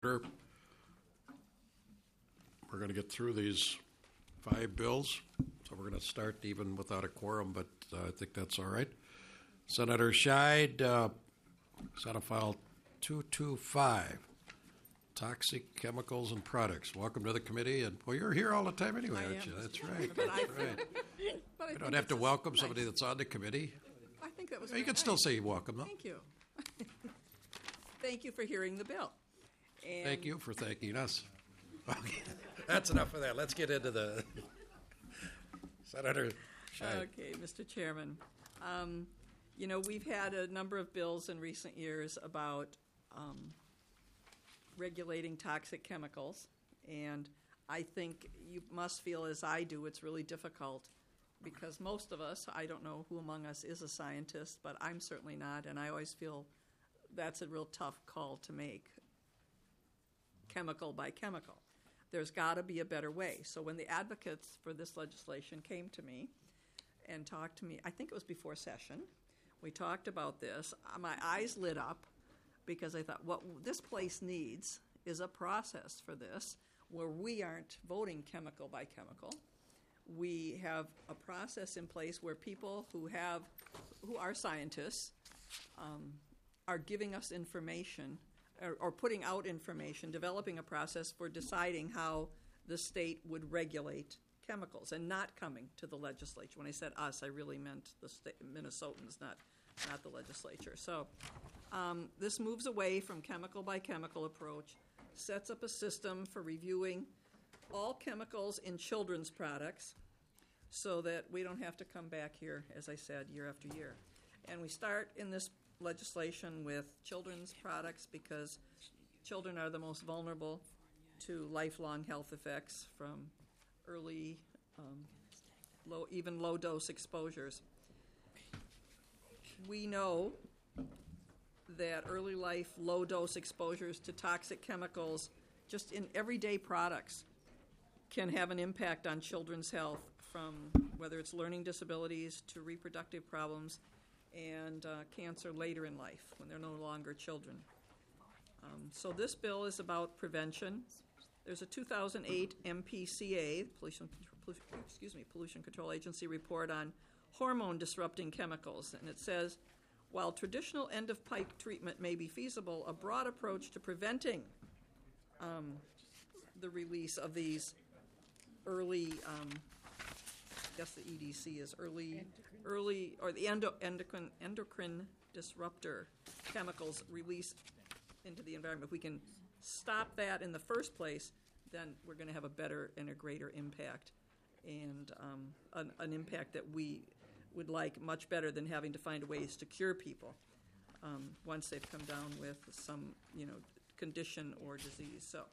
We're going to get through these 5 bills, so we're going to start even without a quorum, but I think that's all right. Senator Scheid, Senate File 225, Toxic Chemicals and Products. Welcome to the committee, and well, you're here all the time anyway, aren't you? That's right. That's right. You don't have to welcome somebody that's on the committee. I think that was. You can still say welcome, though. Thank you. Thank you for hearing the bill. And thank you for thanking us. Okay, that's enough of that. Let's get into the Senator Scheid. Okay, Mr. Chairman. We've had a number of bills in recent years about regulating toxic chemicals, and I think you must feel as I do it's really difficult because most of us, I don't know who among us is a scientist, but I'm certainly not, and I always feel that's a real tough call to make, chemical by chemical. There's got to be a better way. So when the advocates for this legislation came to me and talked to me, I think it was before session, we talked about this. My eyes lit up because I thought what this place needs is a process for this where we aren't voting chemical by chemical. We have a process in place where people who are scientists are giving us information or putting out information, developing a process for deciding how the state would regulate chemicals and not coming to the legislature. When I said us, I really meant the state, Minnesotans, not the legislature. So this moves away from chemical by chemical approach, sets up a system for reviewing all chemicals in children's products so that we don't have to come back here, as I said, year after year. And we start in this legislation with children's products because children are the most vulnerable to lifelong health effects from early, low-dose exposures. We know that early life, low-dose exposures to toxic chemicals just in everyday products can have an impact on children's health, from whether it's learning disabilities to reproductive problems and cancer later in life when they're no longer children. So this bill is about prevention. There's a 2008 MPCA, Pollution Control Agency report on hormone-disrupting chemicals, and it says, while traditional end-of-pipe treatment may be feasible, a broad approach to preventing the release of these early I guess the EDC is early, or the endocrine disruptor chemicals released into the environment. If we can stop that in the first place, then we're going to have a better and a greater impact, and an impact that we would like much better than having to find ways to cure people once they've come down with some, condition or disease. So,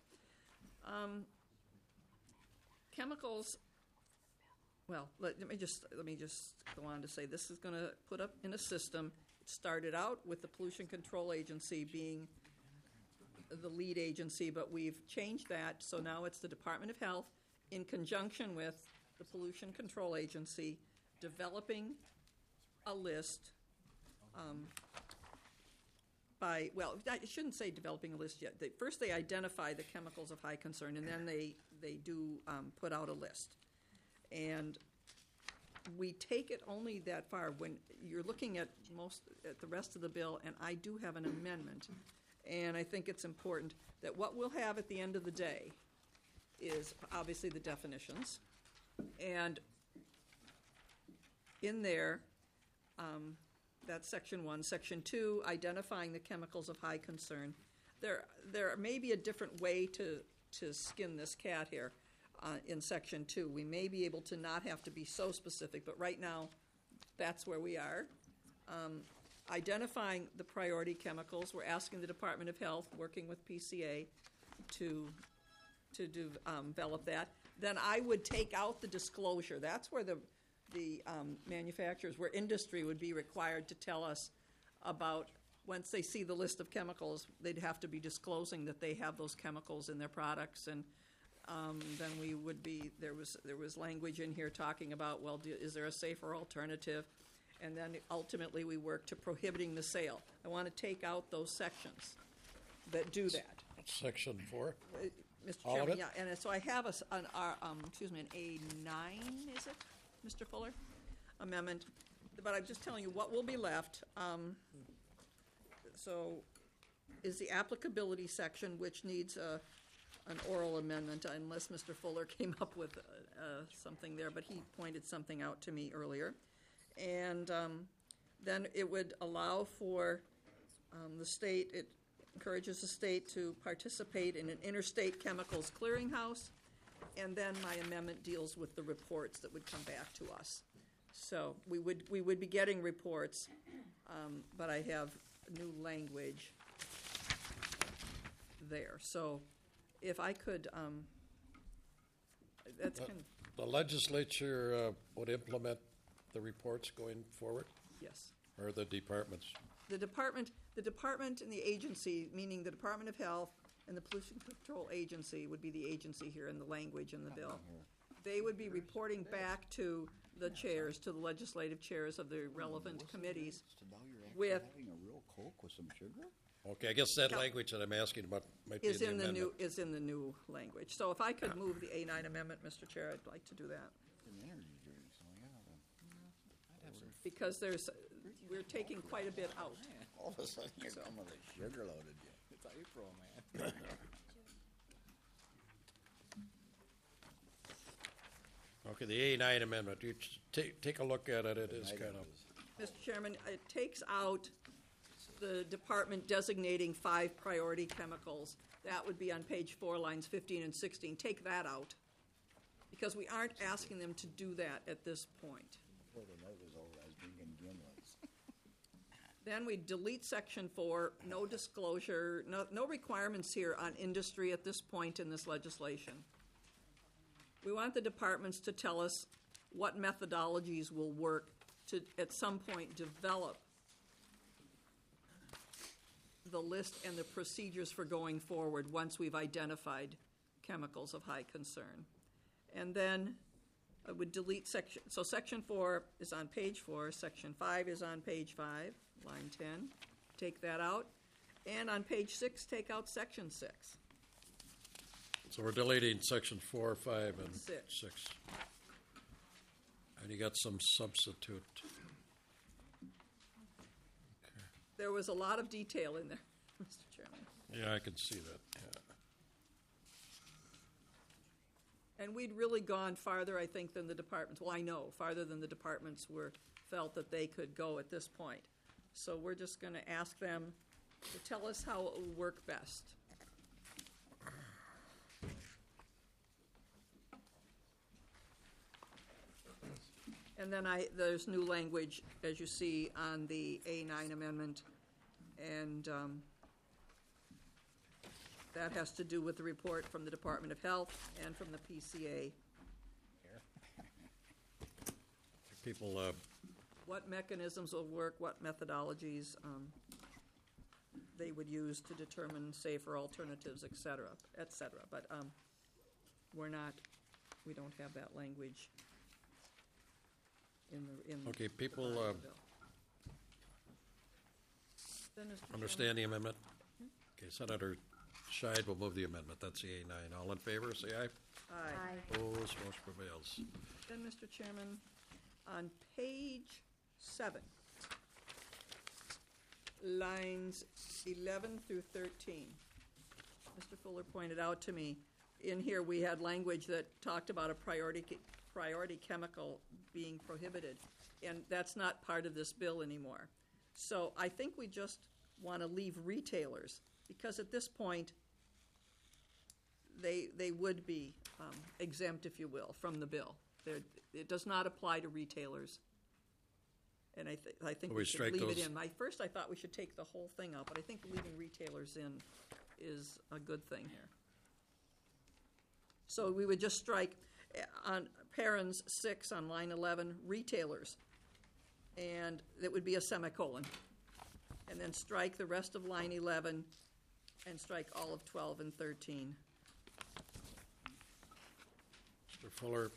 chemicals. Well, let me just go on to say this is going to put up in a system. It started out with the Pollution Control Agency being the lead agency, but we've changed that, so now it's the Department of Health in conjunction with the Pollution Control Agency developing a list I shouldn't say developing a list yet. First they identify the chemicals of high concern, and then they do put out a list. And we take it only that far when you're looking at the rest of the bill, and I do have an amendment. And I think it's important that what we'll have at the end of the day is obviously the definitions. And in there, that's Section 1. Section 2, identifying the chemicals of high concern. There may be a different way to skin this cat here. In Section 2. We may be able to not have to be so specific, but right now that's where we are. Identifying the priority chemicals, we're asking the Department of Health, working with PCA, to develop that. Then I would take out the disclosure. That's where the manufacturers, where industry would be required to tell us about, once they see the list of chemicals, they'd have to be disclosing that they have those chemicals in their products, and then we would be, there was language in here talking about, well, is there a safer alternative? And then ultimately we work to prohibiting the sale. I want to take out those sections that do that. Section 4? Mr. All of Chairman, it? yeah, and so I have an A9, is it, Mr. Fuller? Amendment, but I'm just telling you what will be left. So is the applicability section, which needs an oral amendment, unless Mr. Fuller came up with something there, but he pointed something out to me earlier. And then it would allow for the state, it encourages the state to participate in an interstate chemicals clearinghouse, and then my amendment deals with the reports that would come back to us. So we would be getting reports, but I have new language there. So if I could, that's kind of, The legislature would implement the reports going forward, yes. or the departments? The department and the agency, meaning the Department of Health and the Pollution Control Agency would be the agency here in the language in the bill. They would be reporting back to the chairs, to the legislative chairs of the relevant committees So now you're actually with, having a real Coke with some sugar? Okay, I guess that Yeah. language that I'm asking about might be in is the in the amendment. is in the new language. So if I could move the A9 amendment, Mr. Chair, I'd like to do that. An energy drink, so yeah. Because we're taking quite a bit out. All of a sudden you're coming with a sugar loaded you. It's April, man. Okay, the A9 amendment, you take a look at it, it is kind of, Mr. Chairman, it takes out the department designating 5 priority chemicals. That would be on page 4, lines 15 and 16. Take that out, because we aren't asking them to do that at this point. Before the night was over, I was drinking gimlets. Then we delete section 4, no disclosure, no requirements here on industry at this point in this legislation. We want the departments to tell us what methodologies will work to, at some point, develop the list and the procedures for going forward once we've identified chemicals of high concern. And then I would delete section, so section 4 is on page 4, section 5 is on page 5, line 10, take that out. And on page 6, take out section 6. so we're deleting section 4, 5, and Six. 6. And you got some substitute. There was a lot of detail in there, Mr. Chairman. Yeah, I can see that, yeah. And we'd really gone farther, I think, than the departments. Well, I know, farther than the departments felt that they could go at this point. So we're just going to ask them to tell us how it will work best. And then there's new language, as you see, on the A9 amendment, and that has to do with the report from the Department of Health and from the PCA. People, What mechanisms will work, what methodologies they would use to determine safer alternatives, et cetera, et cetera. But we don't have that language in the okay, people bill. Then, Mr. Chairman, understand the amendment? Okay, Senator Scheid will move the amendment, that's the A9. All in favor, say aye. Aye. Opposed, motion prevails. Then, Mr. Chairman, on page 7, lines 11 through 13, Mr. Fuller pointed out to me, in here we had language that talked about a priority chemical being prohibited, and that's not part of this bill anymore. So I think we just want to leave retailers, because at this point, they would be exempt, if you will, from the bill. It does not apply to retailers. And I think We we should strike leave it those? in. First, I thought we should take the whole thing out, but I think leaving retailers in is a good thing here. So we would just strike on parens 6 on line 11, retailers, and it would be a semicolon. And then strike the rest of line 11 and strike all of 12 and 13. Mr. Fuller,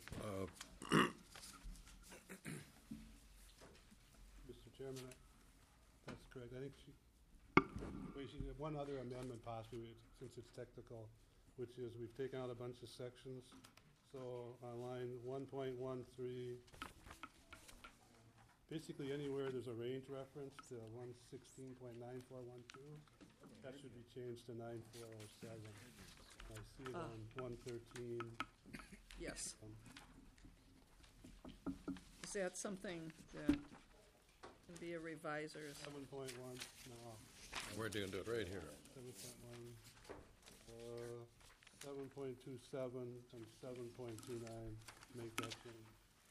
Mr. Chairman, that's correct. I think One other amendment possibly, since it's technical, which is we've taken out a bunch of sections. So on line 1.13, basically anywhere there's a range reference to 116.9412, that should be changed to 9407. I see it on 113. Yes. Is that something that can be a reviser's? 7.1, no, We're doing it right here. 7.1, 7.27 and 7.29, make that change.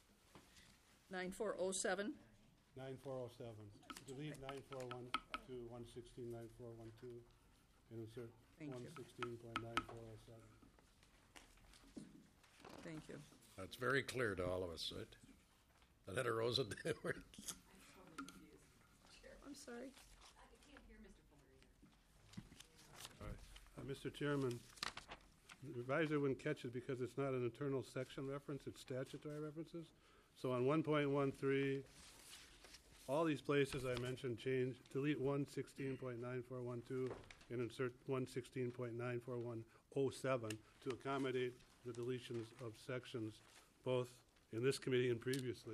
9407? 9407. Delete 941 to 116.9412 and insert Thank you. 116.9407. Thank you. That's very clear to all of us, right? Annetta Rosa, I'm sorry. Mr. Chairman, the revisor wouldn't catch it because it's not an internal section reference, it's statutory references. So on 1.13, all these places I mentioned change, delete 116.9412 and insert 116.94107 to accommodate the deletions of sections both in this committee and previously.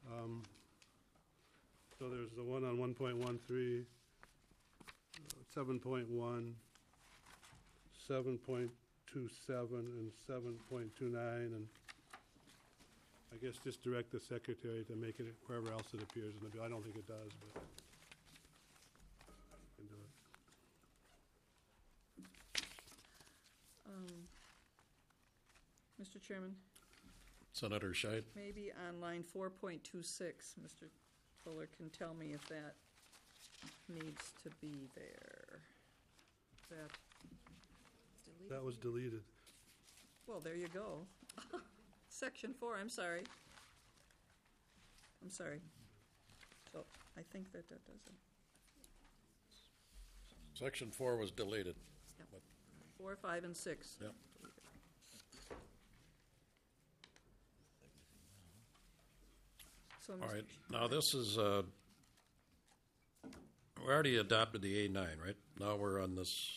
So there's the one on 1.13, 7.1, 7.27 and 7.29, and I guess just direct the secretary to make it wherever else it appears in the bill. I don't think it does, but I can do it. Mr. Chairman, Senator Scheid. maybe on line 4.26, Mr. Fuller can tell me if that needs to be there. That was deleted. Well, there you go. Section 4, I'm sorry. I'm sorry. So I think that does it. Section 4 was deleted. 4, 5, and 6. Yep. So, All right. Now this is, we already adopted the A9, right? Now we're on this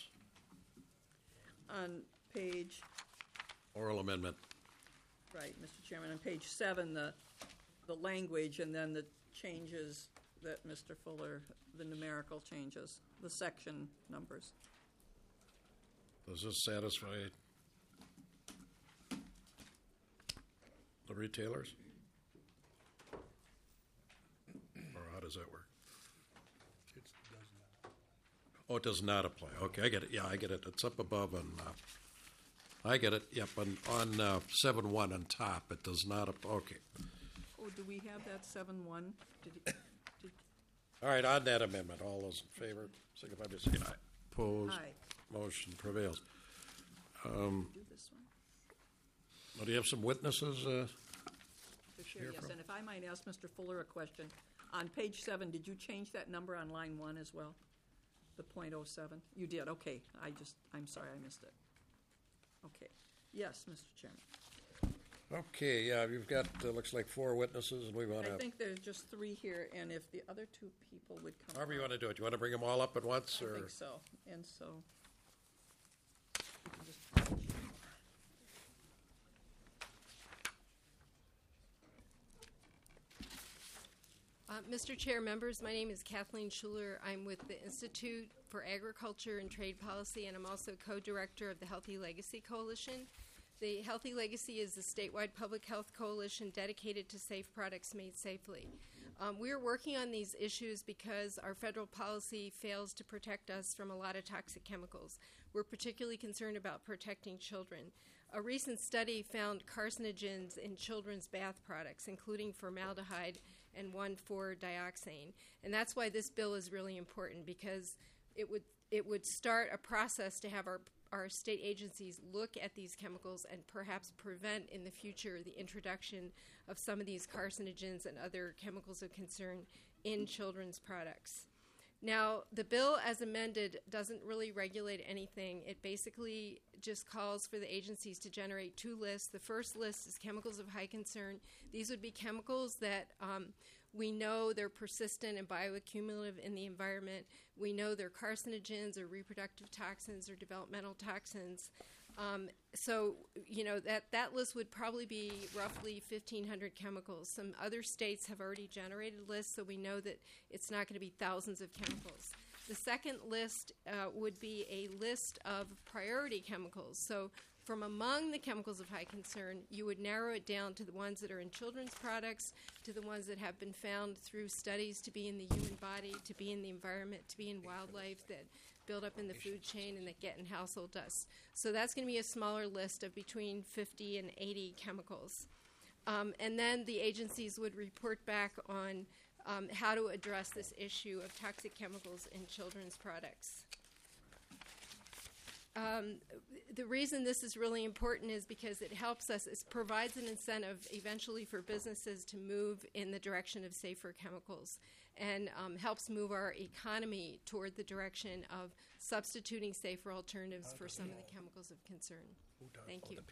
on page, oral amendment. right, Mr. Chairman, on page 7, the language and then the changes that Mr. Fuller, the numerical changes, the section numbers. Does this satisfy the retailers? Or how does that work? It does not. Oh, it does not apply. Okay, I get it. Yeah, I get it. It's up above and I get it. Yep, on 7.1 on top, it does not apply. Okay. Oh, do we have that 7-1? All right, on that amendment, all those in favor, signify by saying aye. Opposed? Aye. Motion prevails. Do this one? Well, do you have some witnesses? To share, Hear yes. from- And if I might ask Mr. Fuller a question. On page 7, did you change that number on line 1 as well? The .07? You did, okay. I'm sorry, I missed it. Okay. Yes, Mr. Chairman. Okay, yeah, you've got, looks like 4 witnesses, and we want I to, think there's just 3 here, and if the other 2 people would come. however you up, want to do it. You want to bring them all up at once, I or? think so. And so. we can just- Mr. Chair, members, my name is Kathleen Schuler. I'm with the Institute for Agriculture and Trade Policy, and I'm also co-director of the Healthy Legacy Coalition. The Healthy Legacy is a statewide public health coalition dedicated to safe products made safely. We are working on these issues because our federal policy fails to protect us from a lot of toxic chemicals. We're particularly concerned about protecting children. A recent study found carcinogens in children's bath products, including formaldehyde and 1,4-dioxane. And that's why this bill is really important, because it would start a process to have our state agencies look at these chemicals and perhaps prevent in the future the introduction of some of these carcinogens and other chemicals of concern in children's products. Now, the bill as amended doesn't really regulate anything. It basically just calls for the agencies to generate 2 lists. The first list is chemicals of high concern. These would be chemicals that We know they're persistent and bioaccumulative in the environment. We know they're carcinogens or reproductive toxins or developmental toxins. So, that list would probably be roughly 1,500 chemicals. Some other states have already generated lists, so we know that it's not going to be thousands of chemicals. The second list would be a list of priority chemicals. So from among the chemicals of high concern, you would narrow it down to the ones that are in children's products, to the ones that have been found through studies to be in the human body, to be in the environment, to be in wildlife, that build up in the food chain and that get in household dust. So that's going to be a smaller list of between 50 and 80 chemicals. And then the agencies would report back on how to address this issue of toxic chemicals in children's products. The reason this is really important is because it helps us, it provides an incentive eventually for businesses to move in the direction of safer chemicals, and helps move our economy toward the direction of substituting safer alternatives for some of the chemicals of concern. Thank you.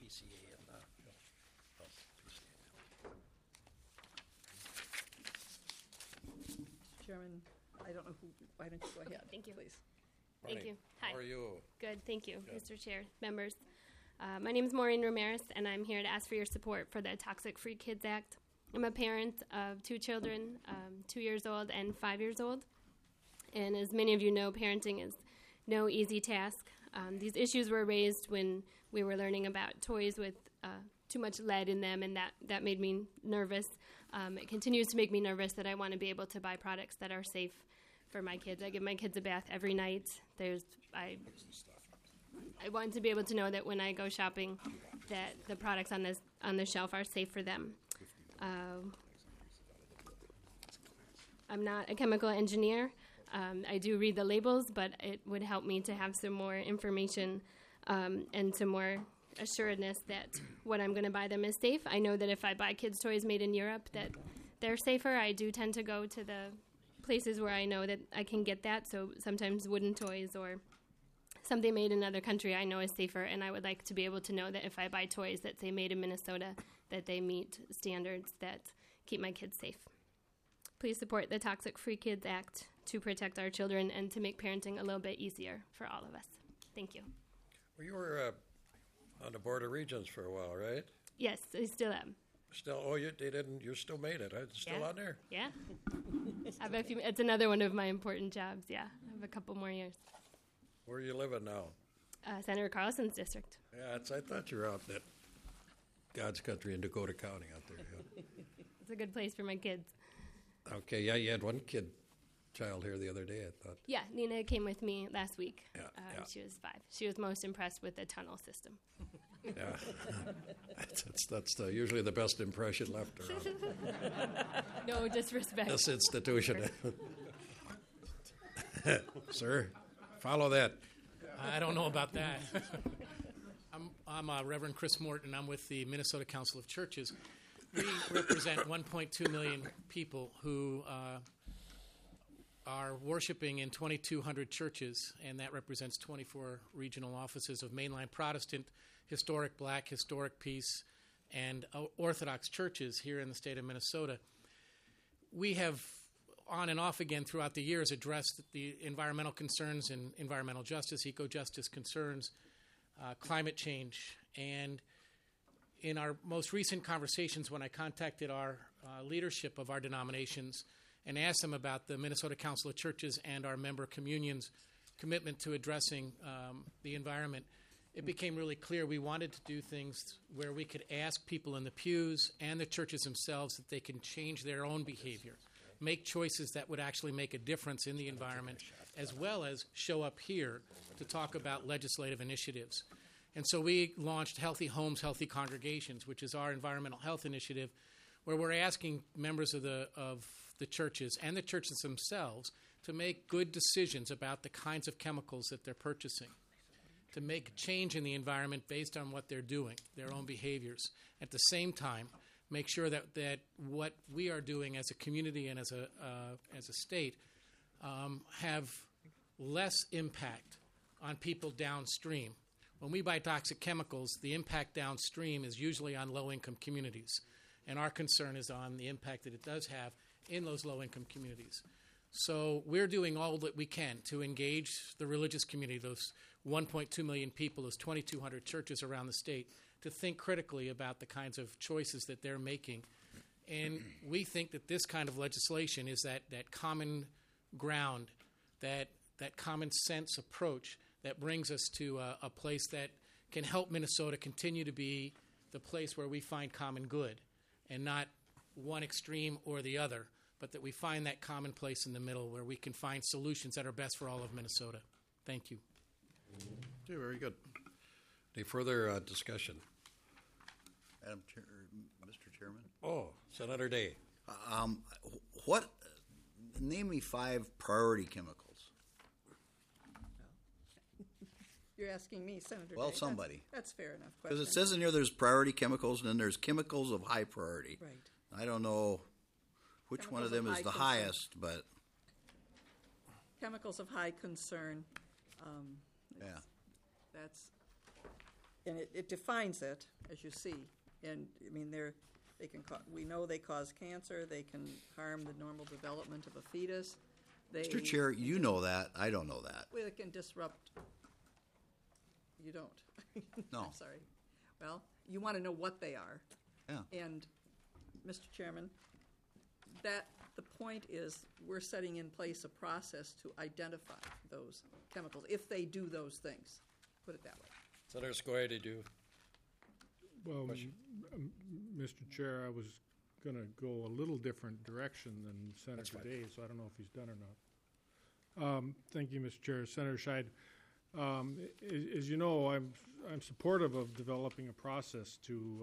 Chairman, I don't know who, why don't you go ahead? Thank you. Please. Thank you. Hi. How are you? Good. Thank you, Mr. Chair, members. My name is Maureen Ramirez, and I'm here to ask for your support for the Toxic Free Kids Act. I'm a parent of 2 children, 2 years old and 5 years old. And as many of you know, parenting is no easy task. These issues were raised when we were learning about toys with too much lead in them, and that made me nervous. It continues to make me nervous that I want to be able to buy products that are safe for my kids. I give my kids a bath every night. I want to be able to know that when I go shopping, that the products on the shelf are safe for them. I'm not a chemical engineer. I do read the labels, but it would help me to have some more information and some more assuredness that what I'm going to buy them is safe. I know that if I buy kids' toys made in Europe, that they're safer. I do tend to go to the places where I know that I can get that, so sometimes wooden toys or something made in another country I know is safer, and I would like to be able to know that if I buy toys that say made in Minnesota, that they meet standards that keep my kids safe. Please support the Toxic Free Kids Act to protect our children and to make parenting a little bit easier for all of us. Thank you. Well, you were on the Board of Regents for a while, right? Yes, I still am. Still, you still made it. It's still Yeah. on there? Yeah. I have a few, it's another one of my important jobs, yeah. I have a couple more years. Where are you living now? Senator Carlson's district. Yeah, I thought you were out in that God's country in Dakota County out there. Yeah. It's a good place for my kids. Okay, yeah, you had one child here the other day, I thought. Yeah, Nina came with me last week. Yeah, yeah. She was 5. She was most impressed with the tunnel system. Yeah, that's usually the best impression left around No disrespect. this institution. Sir, follow that. I don't know about that. I'm Reverend Chris Morton. I'm with the Minnesota Council of Churches. We represent 1.2 million people who are worshiping in 2,200 churches, and that represents 24 regional offices of mainline Protestant, historic Black, historic Peace, and Orthodox churches here in the state of Minnesota. We have, on and off again throughout the years, addressed the environmental concerns and environmental justice, eco-justice concerns, climate change. And in our most recent conversations, when I contacted our leadership of our denominations and asked them about the Minnesota Council of Churches and our member communions' commitment to addressing the environment, it became really clear we wanted to do things where we could ask people in the pews and the churches themselves that they can change their own behavior, make choices that would actually make a difference in the environment, as well as show up here to talk about legislative initiatives. And so we launched Healthy Homes, Healthy Congregations, which is our environmental health initiative, where we're asking members of the churches and the churches themselves to make good decisions about the kinds of chemicals that they're purchasing, to make change in the environment based on what they're doing, their own behaviors. At the same time, make sure that what we are doing as a community and as a state have less impact on people downstream. When we buy toxic chemicals, the impact downstream is usually on low-income communities, and our concern is on the impact that it does have in those low-income communities. So we're doing all that we can to engage the religious community, those 1.2 million people, those 2,200 churches around the state, to think critically about the kinds of choices that they're making. And we think that this kind of legislation is that common ground, that common sense approach that brings us to a place that can help Minnesota continue to be the place where we find common good and not one extreme or the other, but that we find that common place in the middle where we can find solutions that are best for all of Minnesota. Thank you. Okay, very good. Any further discussion? Madam Chair, Mr. Chairman? Oh, Senator Day. Name me 5 priority chemicals. You're asking me, Senator Well, Day. somebody. That's fair enough Because question. it says in here there's priority chemicals, and then there's chemicals of high priority. Right. I don't know which one of Chemicals them of is high the concern. highest, but Chemicals of high concern. yeah. That's, and it defines it, as you see. And, I mean, they can, we know they cause cancer, they can harm the normal development of a fetus. Mr. Chair, you know that. I don't know that. Well, it can disrupt, you don't. No. I'm sorry. Well, you want to know what they are. Yeah. And, Mr. Chairman, the point is, we're setting in place a process to identify those chemicals, if they do those things. Put it that way. Senator Skoye, did you? Well, Question? Mr. Chair, I was going to go a little different direction than Senator fine. Day, so I don't know if he's done or not. Thank you, Mr. Chair. Senator Scheid, as you know, I'm supportive of developing a process to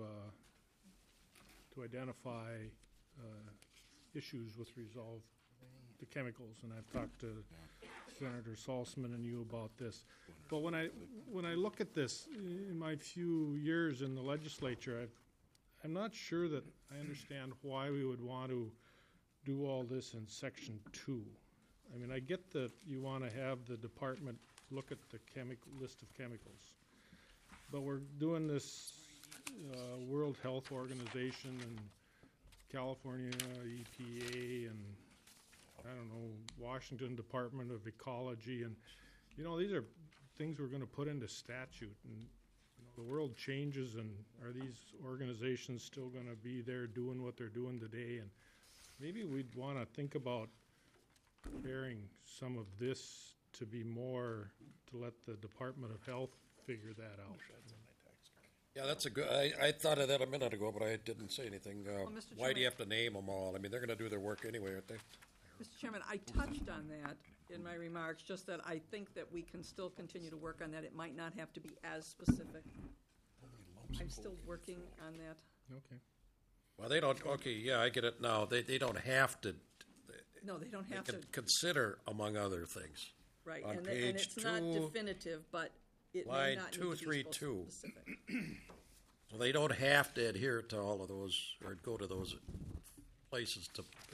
identify issues with resolve the chemicals, and I've talked to Senator Salzman and you about this. But when I look at this in my few years in the legislature, I'm not sure that I understand why we would want to do all this in Section 2. I mean, I get that you want to have the department look at the list of chemicals, but we're doing this World Health Organization and California EPA and I don't know, Washington Department of Ecology, and you know, these are things we're going to put into statute, and you know, the world changes, and are these organizations still going to be there doing what they're doing today? And maybe we'd want to think about preparing some of this to be more, to let the Department of Health figure that out. Yeah, that's a good. I thought of that a minute ago, but I didn't say anything. Mr. Why do you Chairman- have to name them all? I mean, they're going to do their work anyway, aren't they? Mr. Chairman, I touched on that in my remarks, just that I think that we can still continue to work on that. It might not have to be as specific. I'm still working on that. Okay. Well, they don't. Okay, yeah, I get it now. They don't have to. No, they don't They have to, can consider, among other things. right. on And page it's not 2, definitive, but it may line not need to be 232. specific. So they don't have to adhere to all of those or go to those places.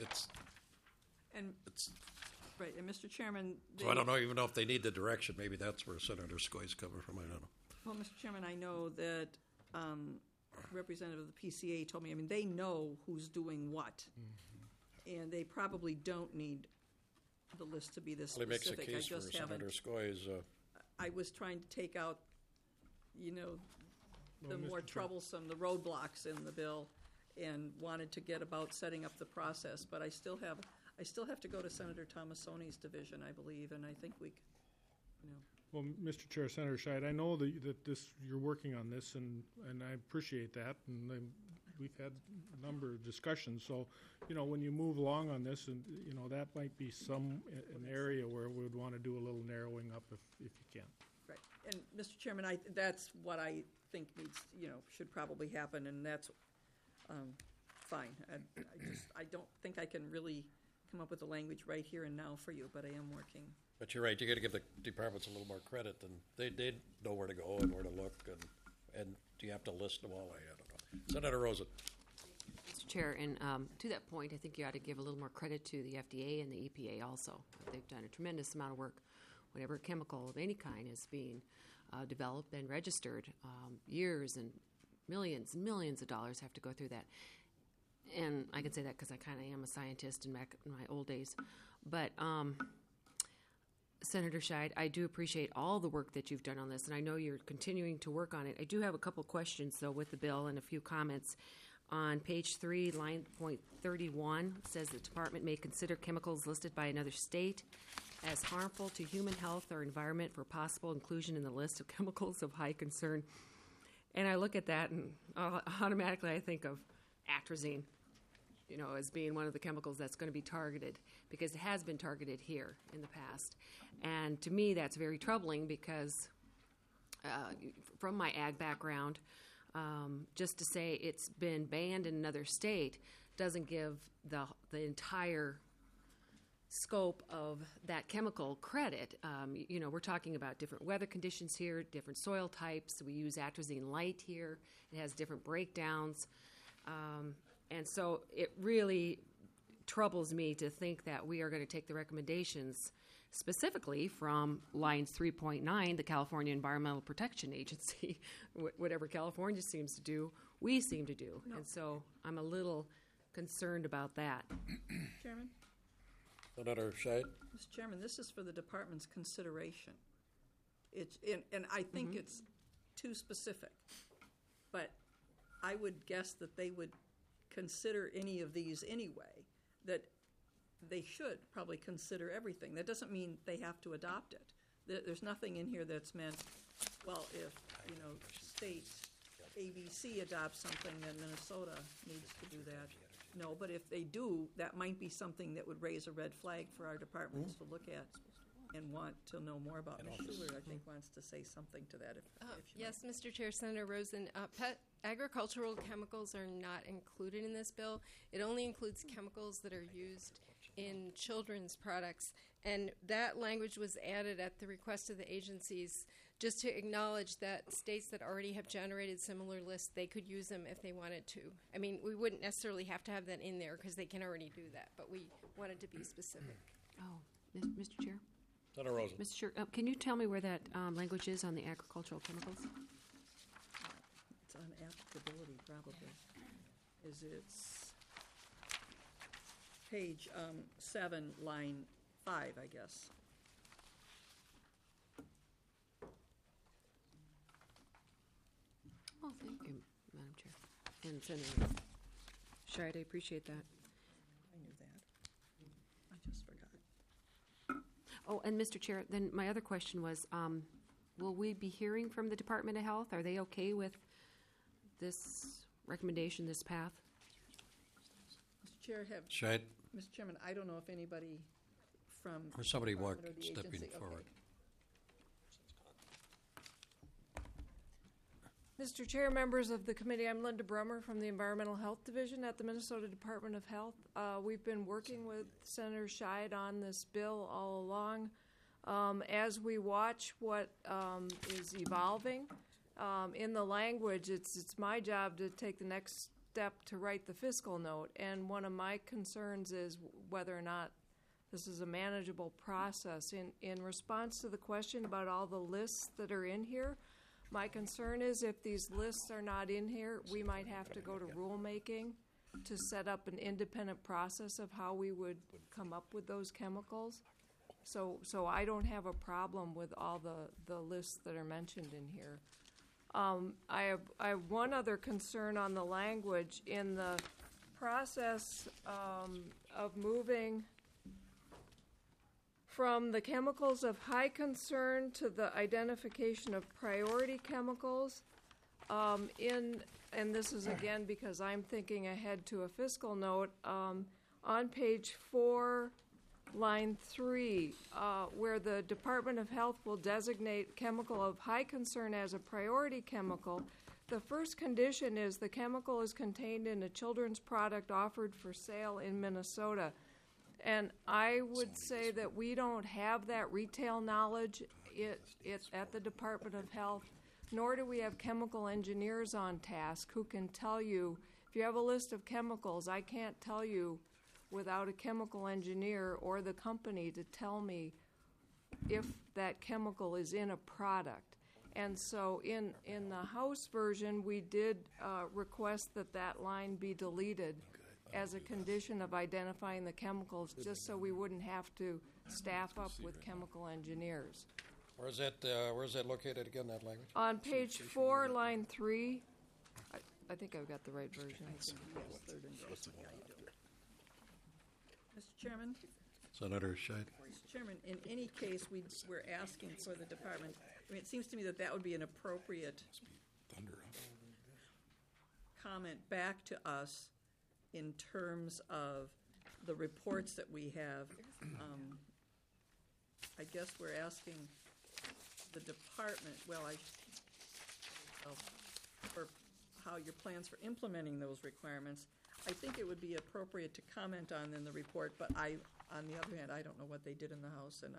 And, It's. right, and Mr. Chairman. So I don't know even know if they need the direction. Maybe that's where Senator Skoye's coming from. I don't know. Well, Mr. Chairman, I know that Representative of the PCA told me, I mean, they know who's doing what. And they probably don't need the list to be this Well, it makes a specific. I case for just haven't. Senator Skoye's. I was trying to take out, you know, the Well, more Mr. Chair- troublesome, the roadblocks in the bill, and wanted to get about setting up the process. But I still have to go to Senator Tomasoni's division, I believe, and I think we, you know. Well, Mr. Chair, Senator Scheid, I know that you're working on this, and I appreciate that, and we've had a number of discussions. So, you know, when you move along on this, and you know, that might be an area where we would want to do a little narrowing up if you can. Right, and Mr. Chairman, that's what I think needs, you know, should probably happen, and that's fine. I don't think I can really come up with the language right here and now for you, but I am working. But you're right. You got to give the departments a little more credit, and they know where to go and where to look, and you have to list them all. I don't know. Senator Rosen. Mr. Chair, and to that point, I think you ought to give a little more credit to the FDA and the EPA also. They've done a tremendous amount of work. Whenever a chemical of any kind is being developed and registered, years and millions of dollars have to go through that. and I can say that because I kind of am a scientist back in my old days. But Senator Scheid, I do appreciate all the work that you've done on this, and I know you're continuing to work on it. I do have a couple questions, though, with the bill and a few comments. On page 3, line point 31, it says the department may consider chemicals listed by another state as harmful to human health or environment for possible inclusion in the list of chemicals of high concern. And I look at that, and automatically I think of atrazine, as being one of the chemicals that's going to be targeted, because it has been targeted here in the past. And to me, that's very troubling because from my ag background, just to say it's been banned in another state doesn't give the entire scope of that chemical credit. We're talking about different weather conditions here, different soil types. We use atrazine light here. It has different breakdowns. And so it really troubles me to think that we are going to take the recommendations specifically from lines 3.9, the California Environmental Protection Agency, whatever California seems to do, we seem to do. No. And so I'm a little concerned about that. Chairman? Senator Scheid? Mr. Chairman, this is for the department's consideration. And I think it's too specific. But I would guess that they would consider any of these anyway, that they should probably consider everything. That doesn't mean they have to adopt it. There's nothing in here that's meant, well, if, state ABC adopts something, then Minnesota needs to do that. No, but if they do, that might be something that would raise a red flag for our departments to look at and want to know more about. Ms. Schuler, I think, wants to say something to that. Yes, Mr. Chair, Senator Rosen, agricultural chemicals are not included in this bill. It only includes chemicals that are used in children's products, and that language was added at the request of the agencies just to acknowledge that states that already have generated similar lists, they could use them if they wanted to. I mean, we wouldn't necessarily have to have that in there because they can already do that, but we wanted to be specific. Oh, Mr. Chair? Senator Rosen. Mr. Chair, can you tell me where that language is on the agricultural chemicals? It's on applicability, probably. It's page 7, line 5, I guess. Oh, thank you, Madam Chair. And Senator Scheid, I appreciate that. I knew that. I just forgot. Oh, and Mr. Chair, then my other question was, will we be hearing from the Department of Health? Are they okay with this recommendation, this path? Mr. Chair, Scheid? Mr. Chairman, I don't know if anybody from Or somebody Department or the stepping agency- forward. Okay. Mr. Chair, members of the committee, I'm Linda Brummer from the Environmental Health Division at the Minnesota Department of Health. We've been working with Senator Scheid on this bill all along. As we watch what is evolving in the language, it's my job to take the next step to write the fiscal note. And one of my concerns is whether or not this is a manageable process. In response to the question about all the lists that are in here, my concern is if these lists are not in here, we might have to go to rulemaking to set up an independent process of how we would come up with those chemicals. So I don't have a problem with all the lists that are mentioned in here. I have one other concern on the language. In the process of moving from the chemicals of high concern to the identification of priority chemicals, and this is again because I'm thinking ahead to a fiscal note, on page 4, line 3, where the Department of Health will designate chemical of high concern as a priority chemical, the first condition is the chemical is contained in a children's product offered for sale in Minnesota. And I would say that we don't have that retail knowledge at the Department of Health, nor do we have chemical engineers on task who can tell you, if you have a list of chemicals, I can't tell you without a chemical engineer or the company to tell me if that chemical is in a product. And so in the House version, we did request that line be deleted as a condition of identifying the chemicals, just so we wouldn't have to staff up with chemical engineers. Where's that located again, that language? On page 4, line 3, I think I've got the right version. Yes, third endorsement. Yeah, you do. Mr. Chairman? Senator Scheid. Mr. Chairman, in any case, we're asking for the department, I mean, it seems to me that would be an appropriate comment back to us in terms of the reports that we have. I guess we're asking the department, for how your plans for implementing those requirements. I think it would be appropriate to comment on in the report, but on the other hand, I don't know what they did in the House, and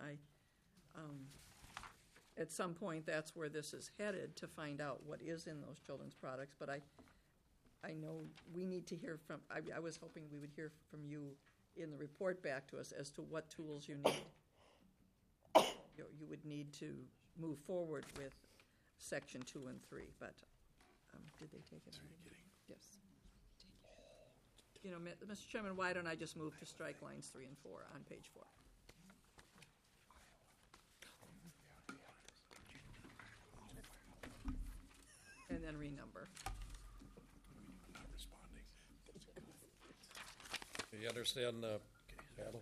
at some point, that's where this is headed, to find out what is in those children's products. But I know we need to hear from, I was hoping we would hear from you in the report back to us as to what tools you need. You would need to move forward with Section 2 and 3, but did they take it? Yes. Mr. Chairman, why don't I just move to strike lines 3 and 4 on page 4? And then renumber. You understand, Adam?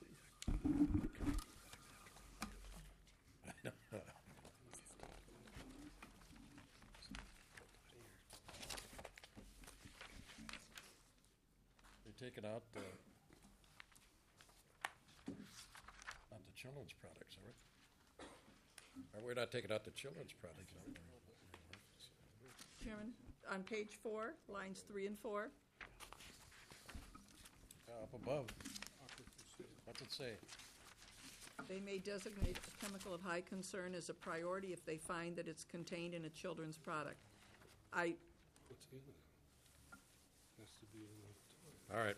You're taking out not the children's products, are we? We're not taking out the children's products. Chairman, on page 4, lines 3 and 4. Up above. What's it say? They may designate a chemical of high concern as a priority if they find that it's contained in a children's product. What's in it? Has to be in the All right.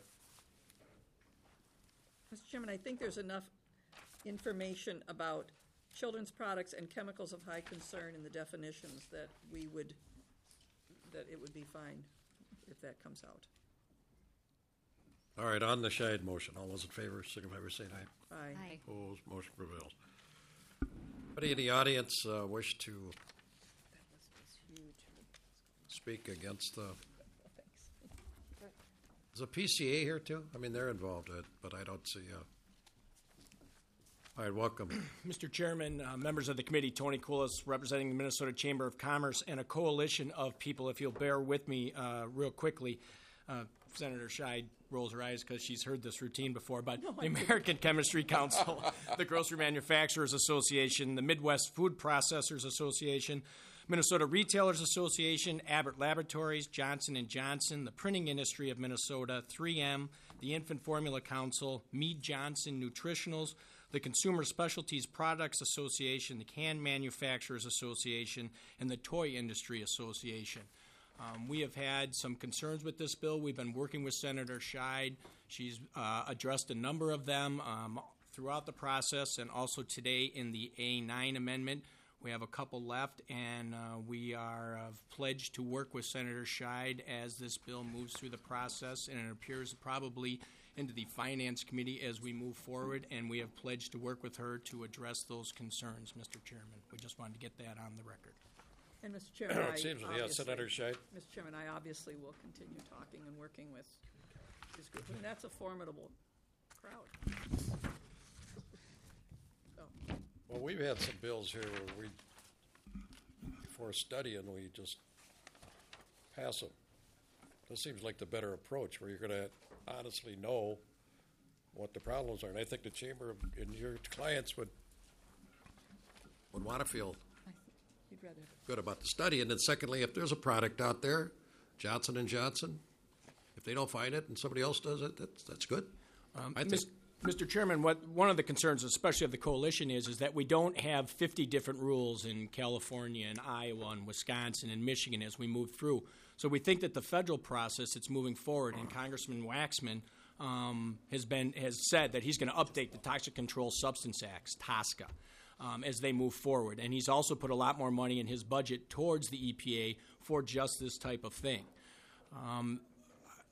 Mr. Chairman, I think there's enough information about children's products and chemicals of high concern in the definitions that it would be fine if that comes out. All right, on the Scheid motion, all those in favor, signify by saying aye. Aye. Opposed, motion prevails. Anybody in the audience wish to speak against the... Is the PCA here too? I mean, they're involved, but I don't see... All right, welcome. Mr. Chairman, members of the committee, Tony Koulis, representing the Minnesota Chamber of Commerce and a coalition of people. If you'll bear with me real quickly, Senator Scheid rolls her eyes because she's heard this routine before, but the American Chemistry Council, the Grocery Manufacturers Association, the Midwest Food Processors Association, Minnesota Retailers Association, Abbott Laboratories, Johnson & Johnson, the Printing Industry of Minnesota, 3M, the Infant Formula Council, Mead Johnson Nutritionals, the Consumer Specialties Products Association, the Can Manufacturers Association, and the Toy Industry Association. We have had some concerns with this bill. We've been working with Senator Scheid. She's addressed a number of them throughout the process, and also today in the A9 amendment. We have a couple left, and we are pledged to work with Senator Scheid as this bill moves through the process, and it appears probably into the Finance Committee as we move forward, and we have pledged to work with her to address those concerns, Mr. Chairman. We just wanted to get that on the record. And Mr. Chairman, It seems, Senator Scheid. Mr. Chairman, I obviously will continue talking and working with this group. I mean, that's a formidable crowd. So. Well, we've had some bills here where before studying, we just pass them. This seems like the better approach, where you're going to honestly know what the problems are. And I think the Chamber and your clients would want to feel good about the study. And then secondly, if there's a product out there, Johnson & Johnson, if they don't find it and somebody else does it, that's good. I think. Mr. Chairman, one of the concerns, especially of the coalition, is that we don't have 50 different rules in California and Iowa and Wisconsin and Michigan as we move through. So we think that the federal process that's moving forward, and Congressman Waxman has said that he's going to update the Toxic Controlled Substance Act, TSCA, as they move forward. And he's also put a lot more money in his budget towards the EPA for just this type of thing.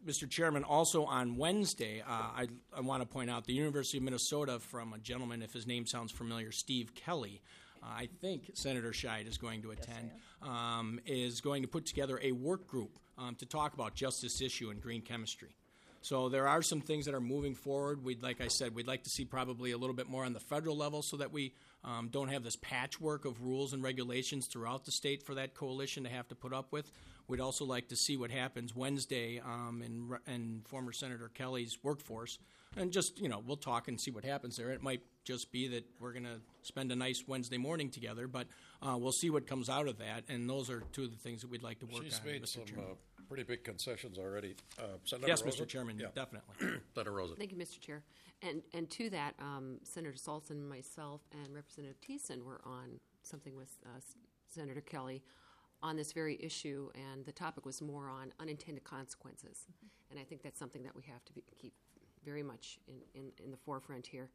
Mr. Chairman, also on Wednesday, I want to point out the University of Minnesota, from a gentleman, if his name sounds familiar, Steve Kelly. I think Senator Scheid is going to attend, is going to put together a work group to talk about just this issue in green chemistry. So there are some things that are moving forward. Like I said, we'd like to see probably a little bit more on the federal level so that we don't have this patchwork of rules and regulations throughout the state for that coalition to have to put up with. We'd also like to see what happens Wednesday in former Senator Kelly's workforce. And just, we'll talk and see what happens there. It might just be that we're going to spend a nice Wednesday morning together, but we'll see what comes out of that. And those are two of the things that we'd like to work She's on, made Mr. some Chairman. pretty big concessions already. Senator Yes, Rosen? Mr. Chairman, Yeah. definitely. Senator Rosen. Thank you, Mr. Chair. And to that, Senator Salson, myself, and Representative Thiessen were on something with Senator Kelly on this very issue, and the topic was more on unintended consequences. And I think that's something that we have to keep very much in the forefront here.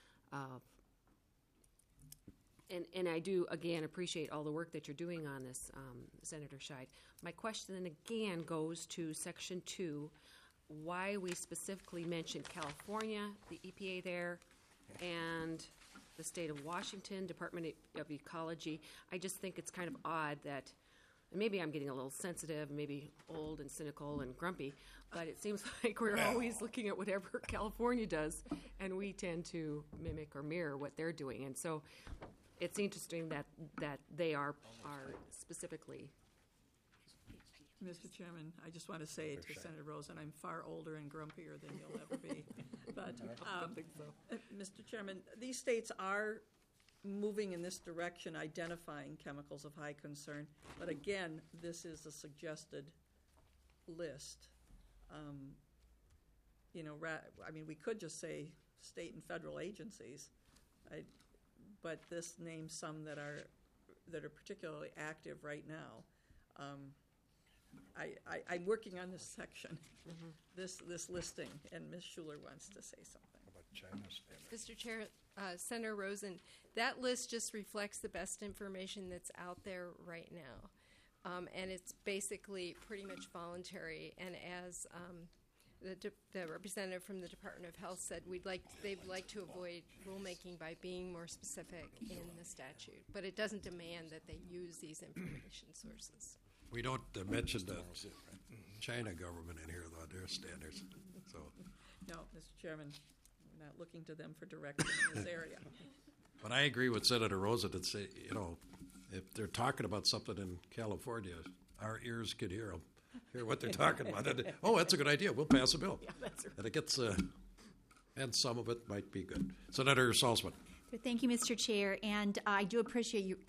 And I do, again, appreciate all the work that you're doing on this, Senator Scheid. My question, then, again, goes to Section 2, why we specifically mentioned California, the EPA there, and the state of Washington, Department of Ecology. I just think it's kind of odd that, and maybe I'm getting a little sensitive, maybe old and cynical and grumpy, but it seems like we're always looking at whatever California does, and we tend to mimic or mirror what they're doing. And so it's interesting that they are specifically. Mr. Chairman, I just want to say to Senator Rosen, I'm far older and grumpier than you'll ever be. But, Mr. Chairman, these states are moving in this direction, identifying chemicals of high concern. But again, this is a suggested list. We could just say state and federal agencies, but this names some that are particularly active right now. I'm working on this section, this listing, and Ms. Schuler wants to say something. How about China's standard? Mr. Chair, Senator Rosen, that list just reflects the best information that's out there right now. And it's basically pretty much voluntary. And as the representative from the Department of Health said, they'd like to avoid rulemaking by being more specific in the statute. But it doesn't demand that they use these information sources. We don't mention the China government in here, though, their standards. So, No, Mr. Chairman, we're not looking to them for direction in this area. but I agree with Senator Rosen that say, if they're talking about something in California, our ears could hear what they're talking about. And, that's a good idea. We'll pass a bill. Yeah, that's right. And it gets, and some of it might be good. Senator Salzman. Thank you, Mr. Chair, and I do appreciate you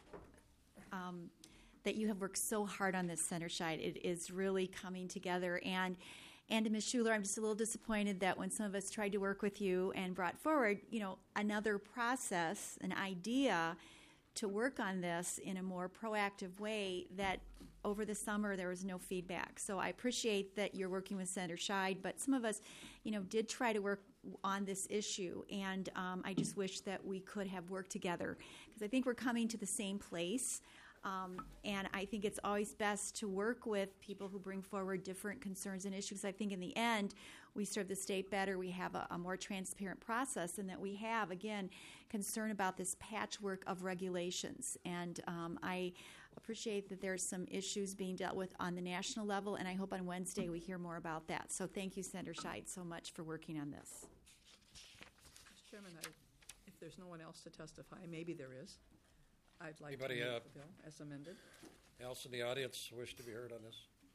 that you have worked so hard on this, Senator Scheid. It is really coming together. And to Ms. Schuler, I'm just a little disappointed that when some of us tried to work with you and brought forward, another process, an idea to work on this in a more proactive way, that over the summer there was no feedback. So I appreciate that you're working with Senator Scheid, but some of us, did try to work on this issue, and I just wish that we could have worked together, because I think we're coming to the same place. And I think it's always best to work with people who bring forward different concerns and issues. I think in the end, we serve the state better. We have a more transparent process, and that we have, again, concern about this patchwork of regulations. And I appreciate that there's some issues being dealt with on the national level, and I hope on Wednesday we hear more about that. So thank you, Senator Scheid, so much for working on this. Mr. Chairman, if there's no one else to testify, maybe there is. I'd like Anybody, to move the bill as amended. Else in the audience wish to be heard on this?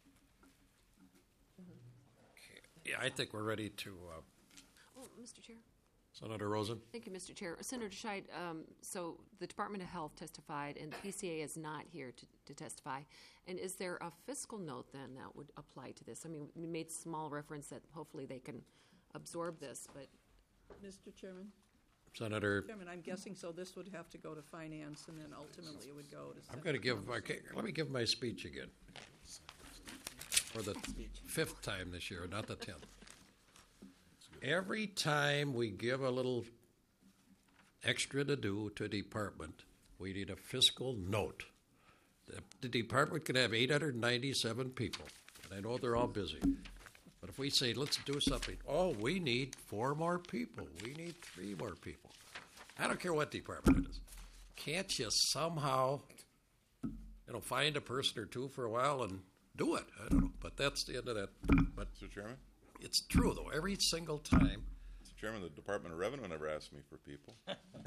Okay. Yeah, I think we're ready to. Mr. Chair. Senator Rosen. Thank you, Mr. Chair. Senator Scheid, so the Department of Health testified, and the PCA is not here to testify. And is there a fiscal note, then, that would apply to this? I mean, we made small reference that hopefully they can absorb this, but... Mr. Chairman? Senator. Chairman, I'm guessing so. This would have to go to finance, and then ultimately it would go to. I'm going to give. Let me give my speech again. For the 5th time this year, not the 10th. Every time we give a little extra to do to a department, we need a fiscal note. The department could have 897 people, and I know they're all busy. But if we say, let's do something, oh, we need 4 more people, we need 3 more people. I don't care what department it is. Can't you somehow, find a person or 2 for a while and do it? I don't know, but that's the end of that. But Mr. Chairman? it's true, though, every single time. Mr. Chairman, the Department of Revenue never asked me for people.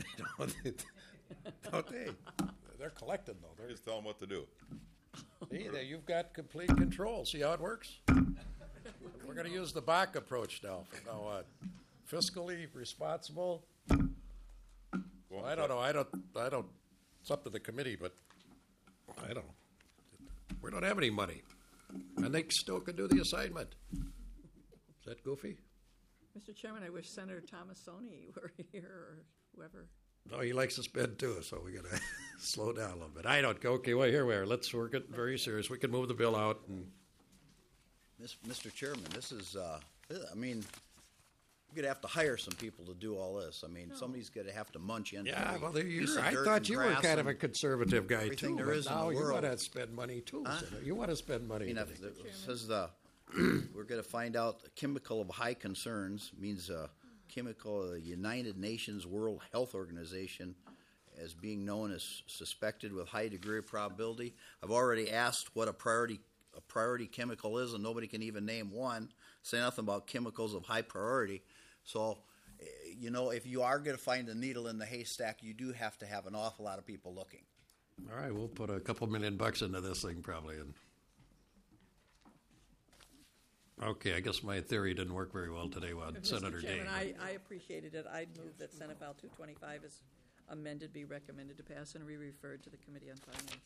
Don't they? They're collected, though. Just tell them what to do. See, there you've got complete control. See how it works? We're going to use the Bach approach now from now on. Fiscally responsible. Well, I don't know. I don't. It's up to the committee, but I don't know. We don't have any money, and they still can do the assignment. Is that goofy? Mr. Chairman, I wish Senator Thomasoni were here or whoever. No, he likes to spend too, so we got to slow down a little bit. I don't. Okay, well, here we are. Let's work it very serious. We can move the bill out. And Mr. Chairman, this is, you're going to have to hire some people to do all this. Somebody's going to have to munch into yeah, every well, piece of I dirt thought and you were grass kind of a and conservative guy everything too. there is in now the you world. want to spend money too. Senator. You want to spend money. It says we're going to find out the chemical of high concerns means chemical of the United Nations World Health Organization as being known as suspected with high degree of probability. I've already asked what a priority chemical is, and nobody can even name one. Say nothing about chemicals of high priority. So, if you are going to find a needle in the haystack, you do have to have an awful lot of people looking. All right, we'll put a couple $1 million into this thing probably. Okay, I guess my theory didn't work very well today on Senator Mr. Day. Chairman, I appreciated it. I'd move that Senate File 225 is amended, be recommended to pass, and be referred to the Committee on Finance.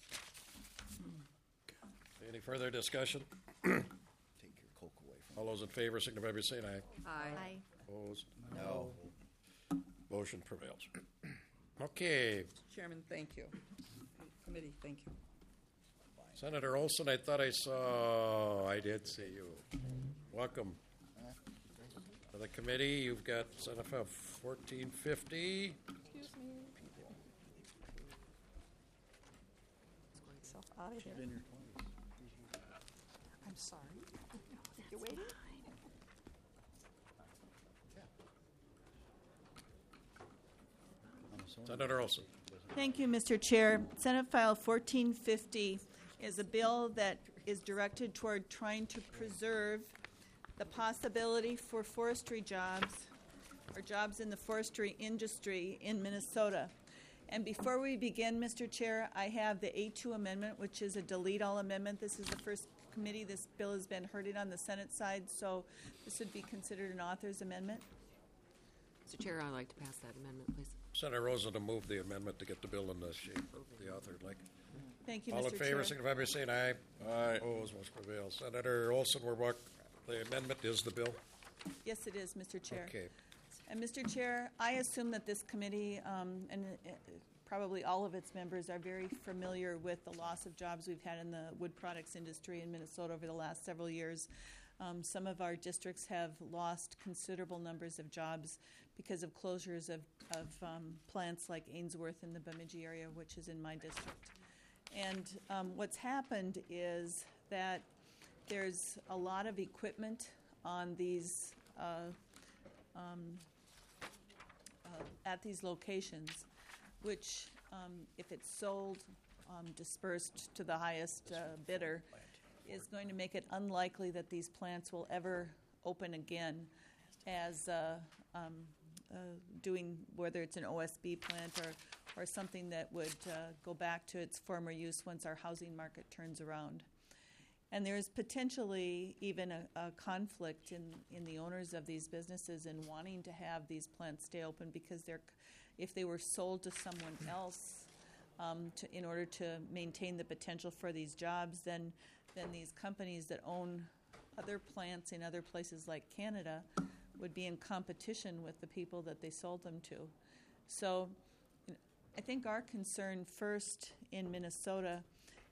Any further discussion? Take your Coke away from All those in favor signify by saying aye. Aye. Opposed? No. Motion prevails. Okay, Chairman, thank you. Committee, thank you. Senator Olson, I thought I saw. I did see you. Welcome to the committee. You've got Senate File 1450. Excuse me. Myself out of here. I'm sorry. You waiting? Senator Olson. Thank you, Mr. Chair. Senate File 1450 is a bill that is directed toward trying to preserve the possibility for forestry jobs or jobs in the forestry industry in Minnesota. And before we begin, Mr. Chair, I have the A2 amendment, which is a delete all amendment. This is the first committee this bill has been heard on the Senate side, so this would be considered an author's amendment. Mr. Chair, I'd like to pass that amendment, please. Senator Rosen to move the amendment to get the bill in the shape of the author would like. Thank you, All Mr. in favor, Chair. signify by saying aye. Aye. Opposed, motion prevails. Senator Olson, the amendment is the bill. Yes, it is, Mr. Chair. Okay. And Mr. Chair, I assume that this committee and probably all of its members are very familiar with the loss of jobs we've had in the wood products industry in Minnesota over the last several years. Some of our districts have lost considerable numbers of jobs because of closures of plants like Ainsworth in the Bemidji area, which is in my district. And what's happened is that there's a lot of equipment on these at these locations, which, if it's sold, dispersed to the highest bidder, is going to make it unlikely that these plants will ever open again as doing, whether it's an OSB plant or something that would go back to its former use once our housing market turns around. And there is potentially even a conflict in the owners of these businesses in wanting to have these plants stay open, because if they were sold to someone else in order to maintain the potential for these jobs, then these companies that own other plants in other places like Canada would be in competition with the people that they sold them to. So I think our concern first in Minnesota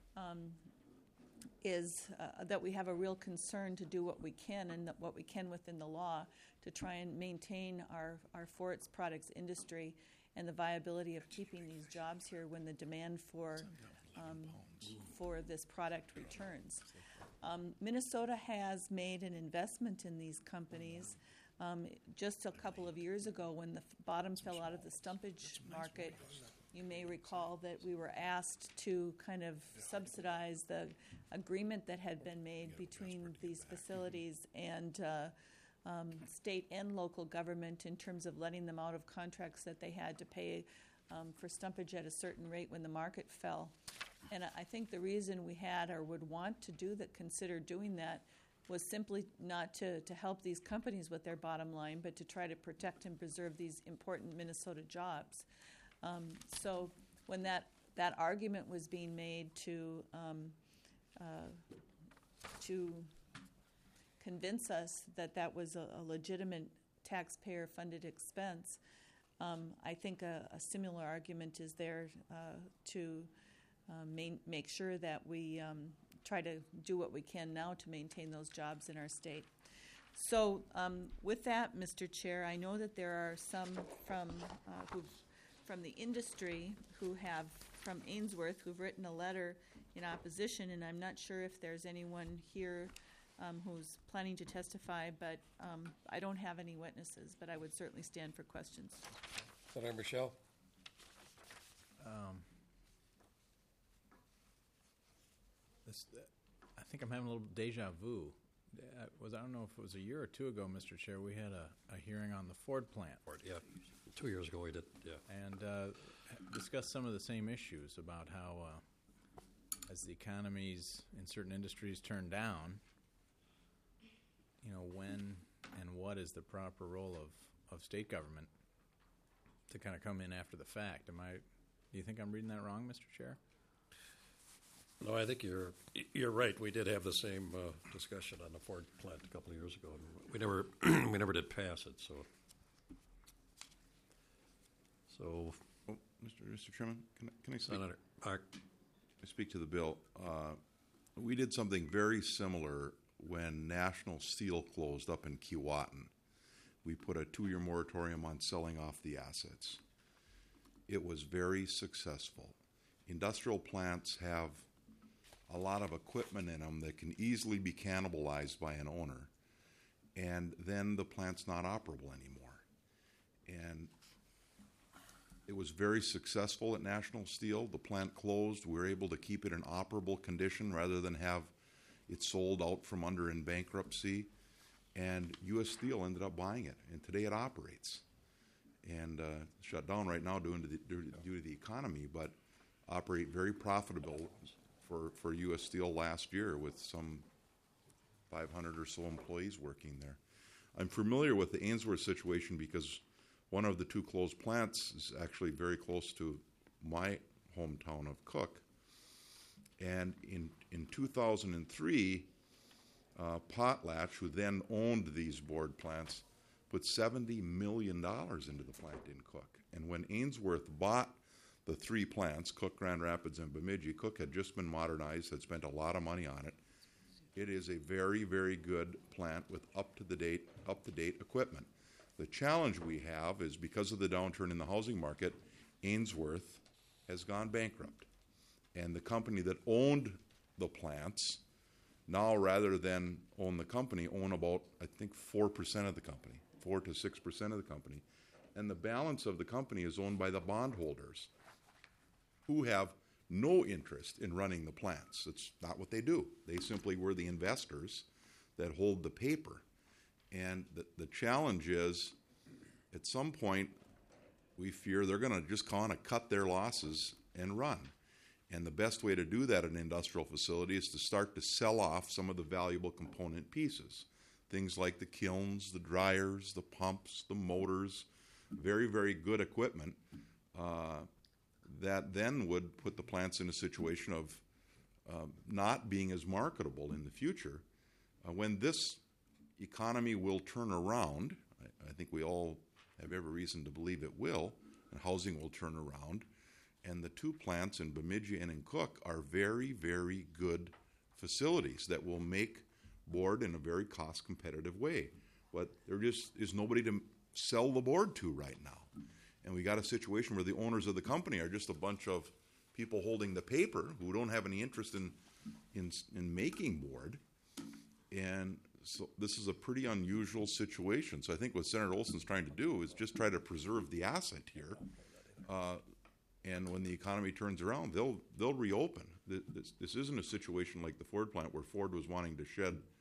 is that we have a real concern to do what we can and what we can within the law to try and maintain our forest products industry and the viability of keeping these jobs here when the demand for this product returns. Minnesota has made an investment in these companies. Just a couple of years ago, when the bottom fell out of the stumpage market, you may recall that we were asked to kind of subsidize the agreement that had been made between these facilities and state and local government in terms of letting them out of contracts that they had to pay for stumpage at a certain rate when the market fell. And I think the reason we had or would want to consider doing that was simply not to help these companies with their bottom line, but to try to protect and preserve these important Minnesota jobs. So when that argument was being made to convince us that that was a legitimate taxpayer-funded expense, I think a similar argument is there to make sure that we try to do what we can now to maintain those jobs in our state. So with that, Mr. Chair, I know that there are some from the industry from Ainsworth, who've written a letter in opposition, and I'm not sure if there's anyone here who's planning to testify, but I don't have any witnesses, but I would certainly stand for questions. Senator Michelle? I think I'm having a little deja vu. I don't know if it was a year or two ago, Mr. Chair, we had a hearing on the Ford plant. Yeah, 2 years ago we did, yeah. And discussed some of the same issues about how as the economies in certain industries turn down, when and what is the proper role of state government to kind of come in after the fact. Do you think I'm reading that wrong, Mr. Chair? No, I think you're right. We did have the same discussion on the Ford plant a couple of years ago. And we never did pass it. So, Mr. Chairman, can I speak? Senator, I speak to the bill. We did something very similar when National Steel closed up in Keewatin. We put a 2-year moratorium on selling off the assets. It was very successful. Industrial plants have a lot of equipment in them that can easily be cannibalized by an owner, and then the plant's not operable anymore. And it was very successful at National Steel. The plant closed. We were able to keep it in operable condition rather than have it sold out from under in bankruptcy. And U.S. Steel ended up buying it, and today it operates. And shut down right now due to the economy, but operate very profitable for U.S. Steel last year with some 500 or so employees working there. I'm familiar with the Ainsworth situation because one of the 2 closed plants is actually very close to my hometown of Cook. And in 2003, Potlatch, who then owned these board plants, put $70 million into the plant in Cook. And when Ainsworth bought the 3 plants, Cook, Grand Rapids, and Bemidji, Cook had just been modernized, had spent a lot of money on it. It is a very, very good plant with up-to-date equipment. The challenge we have is because of the downturn in the housing market, Ainsworth has gone bankrupt. And the company that owned the plants now, rather than own the company, own about, I think, 4% of the company, 4 to 6% of the company. And the balance of the company is owned by the bondholders, who have no interest in running the plants. It's not what they do. They simply were the investors that hold the paper. And the challenge is, at some point, we fear they're going to just kind of cut their losses and run. And the best way to do that in an industrial facility is to start to sell off some of the valuable component pieces. Things like the kilns, the dryers, the pumps, the motors, very, very good equipment that then would put the plants in a situation of not being as marketable in the future. When this economy will turn around, I think we all have every reason to believe it will, and housing will turn around, and the 2 plants in Bemidji and in Cook are very, very good facilities that will make board in a very cost-competitive way. But there just is nobody to sell the board to right now. And we got a situation where the owners of the company are just a bunch of people holding the paper who don't have any interest in making board. And so this is a pretty unusual situation. So I think what Senator Olson's trying to do is just try to preserve the asset here. And when the economy turns around, they'll reopen. This isn't a situation like the Ford plant where Ford was wanting to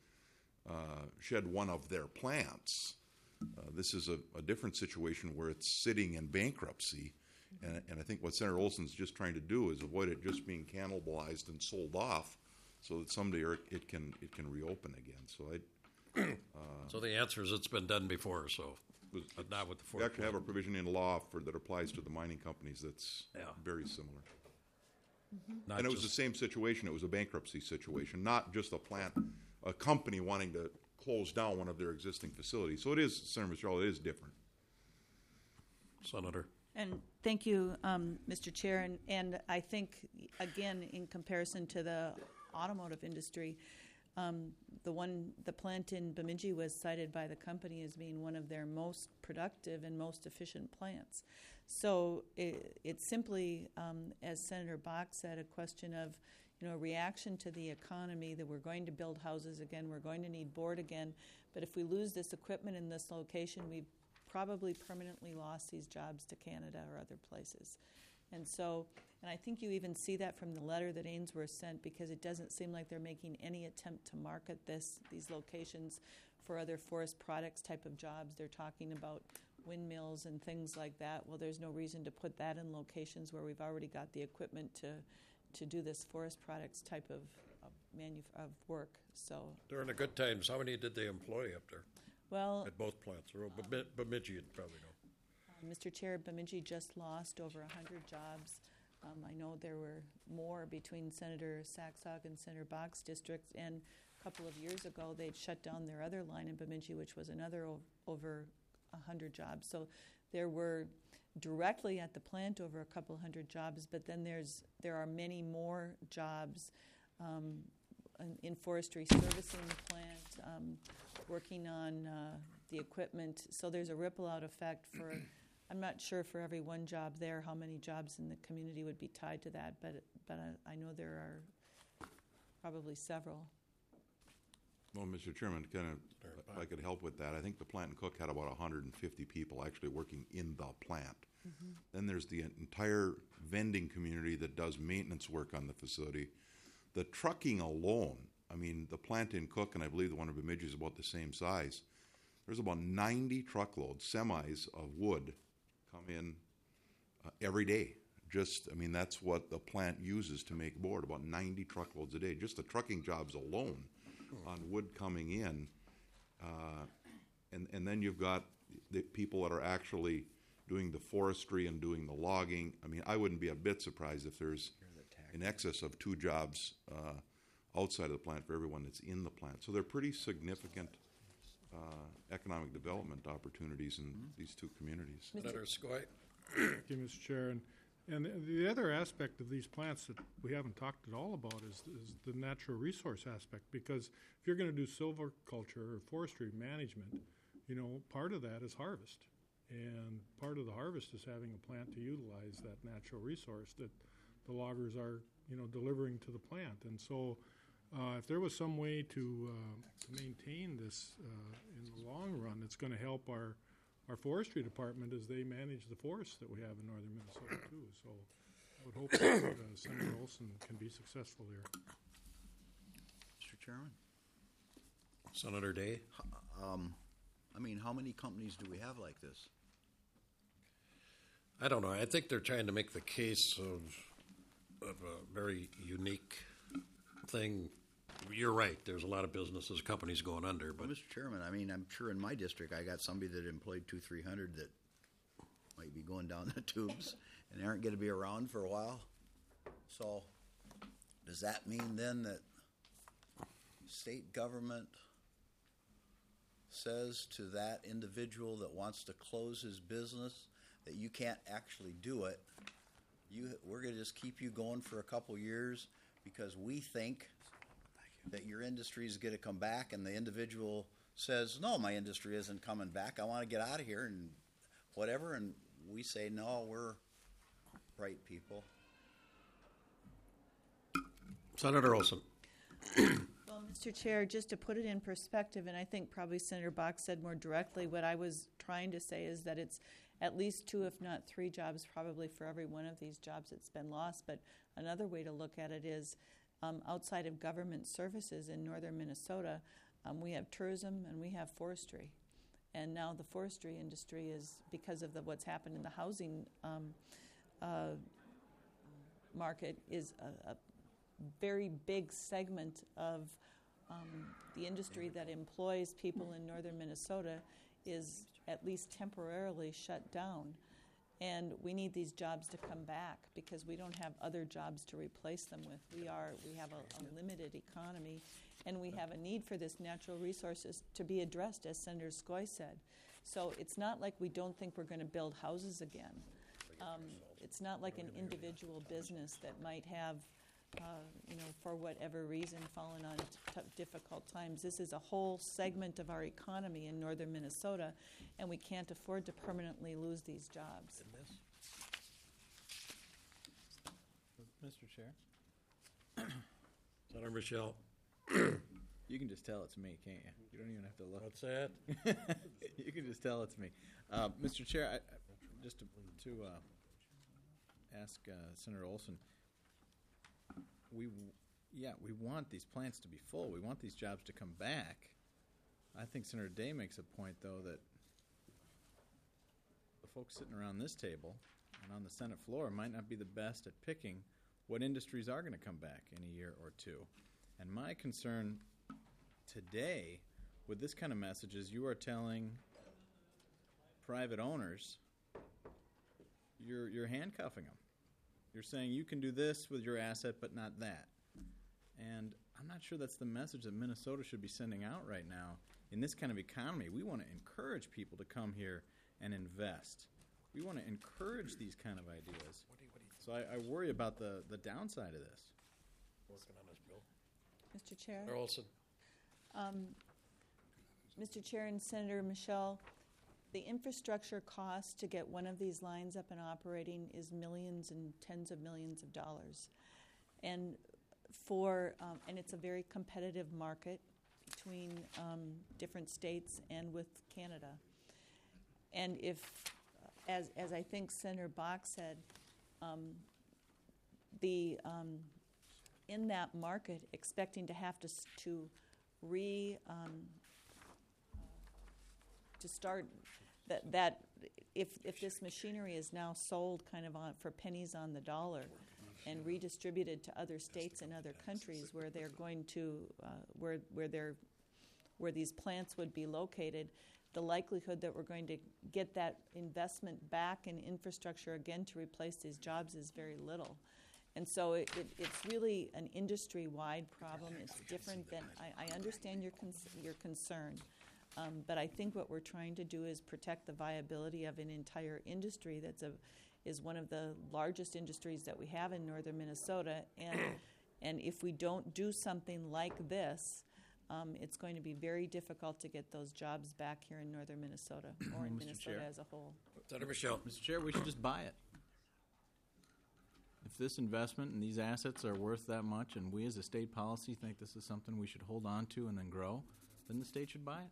shed one of their plants. This is a different situation where it's sitting in bankruptcy. And I think what Senator Olson's just trying to do is avoid it just being cannibalized and sold off, so that someday it can reopen again. So So the answer is it's been done before, so but not with the Ford. We actually have a provision in law that applies to the mining companies that's very similar. And it was the same situation. It was a bankruptcy situation, not just a company wanting to close down one of their existing facilities. So it is, Senator Michelle, it is different. Senator. And thank you, Mr. Chair. And I think, again, in comparison to the automotive industry, the plant in Bemidji was cited by the company as being one of their most productive and most efficient plants. So it's simply, as Senator Bach said, a question of reaction to the economy, that we're going to build houses again, we're going to need board again. But if we lose this equipment in this location, we've probably permanently lost these jobs to Canada or other places. And I think you even see that from the letter that Ainsworth sent, because it doesn't seem like they're making any attempt to market these locations for other forest products type of jobs. They're talking about windmills and things like that. Well, there's no reason to put that in locations where we've already got the equipment to do this forest products type of work. So during the good times, how many did they employ up there? Well, at both plants, or Bemidji, you'd probably know. Mr. Chair, Bemidji just lost over 100 jobs. I know there were more between Senator Saxog and Senator Bach's district, and a couple of years ago they'd shut down their other line in Bemidji, which was another over 100 jobs. So there were directly at the plant over a couple hundred jobs, but then there are many more jobs in forestry, servicing the plant, working on the equipment. So there's a ripple out effect for, I'm not sure for every one job there how many jobs in the community would be tied to that, but I know there are probably several. Well, Mr. Chairman, if I could help with that, I think the plant in Cook had about 150 people actually working in the plant. Mm-hmm. Then there's the entire vending community that does maintenance work on the facility. The trucking alone, I mean, the plant in Cook, and I believe the one in Bemidji is about the same size. There's about 90 truckloads, semis of wood come in every day. That's what the plant uses to make board, about 90 truckloads a day. Just the trucking jobs alone on wood coming in. And then you've got the people that are actually doing the forestry and doing the logging. I mean, I wouldn't be a bit surprised if there's in excess of 2 jobs outside of the plant for everyone that's in the plant. So they're pretty significant economic development opportunities in these two communities. Senator Skoye. Thank you, Mr. Chair. And the other aspect of these plants that we haven't talked at all about is the natural resource aspect, because if you're going to do silviculture or forestry management, part of that is harvest. And part of the harvest is having a plant to utilize that natural resource that the loggers are, delivering to the plant. And so if there was some way to maintain this in the long run, it's going to help our forestry department as they manage the forests that we have in northern Minnesota too. So I would hope that Senator Olson can be successful here. Mr. Chairman? Senator Day? How many companies do we have like this? I don't know. I think they're trying to make the case of a very unique thing. You're right. There's a lot of businesses, companies going under. But Mr. Chairman, I'm sure in my district I got somebody that employed 200-300 that might be going down the tubes and aren't going to be around for a while. So does that mean then that state government says to that individual that wants to close his business that you can't actually do it? We're going to just keep you going for a couple years because we think that your industry is going to come back, and the individual says, no, my industry isn't coming back. I want to get out of here and whatever. And we say, no, we're right people. Senator Olson. Well, Well, Mr. Chair, just to put it in perspective, and I think probably Senator Bach said more directly, what I was trying to say is that it's at least 2, if not 3 jobs probably for every one of these jobs that's been lost. But another way to look at it is outside of government services in northern Minnesota, we have tourism and we have forestry. And now the forestry industry is, because of what's happened in the housing market, is a very big segment of the industry that employs people in northern Minnesota is at least temporarily shut down. And we need these jobs to come back because we don't have other jobs to replace them with. We have a limited economy, and we have a need for this natural resources to be addressed, as Senator Skoye said. So it's not like we don't think we're going to build houses again. It's not like an individual business that might have, for whatever reason, fallen on difficult times. This is a whole segment of our economy in northern Minnesota, and we can't afford to permanently lose these jobs. Mr. Chair? Senator Michelle. You can just tell it's me, can't you? You don't even have to look. What's that? You can just tell it's me. Mr. Chair, just to ask Senator Olson, we want these plants to be full. We want these jobs to come back. I think Senator Day makes a point, though, that the folks sitting around this table and on the Senate floor might not be the best at picking what industries are going to come back in a year or two. And my concern today with this kind of message is you are telling private owners you're handcuffing them. You're saying you can do this with your asset but not that. And I'm not sure that's the message that Minnesota should be sending out right now. In this kind of economy, we want to encourage people to come here and invest. We want to encourage these kind of ideas. So I worry about the downside of this. Working on this bill. Mr. Chair? Senator Olson. Mr. Chair and Senator Michelle, the infrastructure cost to get one of these lines up and operating is millions and tens of millions of dollars. And and it's a very competitive market between different states and with Canada. And if, as I think Senator Bach said, in that market, expecting to have to start that if this machinery is now sold kind of for pennies on the dollar and redistributed to other states and other countries where they're going to where these plants would be located, the likelihood that we're going to get that investment back in infrastructure again to replace these jobs is very little. And so it's really an industry-wide problem. It's different than I understand your concern. But I think what we're trying to do is protect the viability of an entire industry is one of the largest industries that we have in northern Minnesota. And if we don't do something like this, it's going to be very difficult to get those jobs back here in northern Minnesota or in Minnesota Chair. as a whole. Senator Michelle. Mr. Chair, we should just buy it. If this investment and these assets are worth that much and we as a state policy think this is something we should hold on to and then grow, then the state should buy it.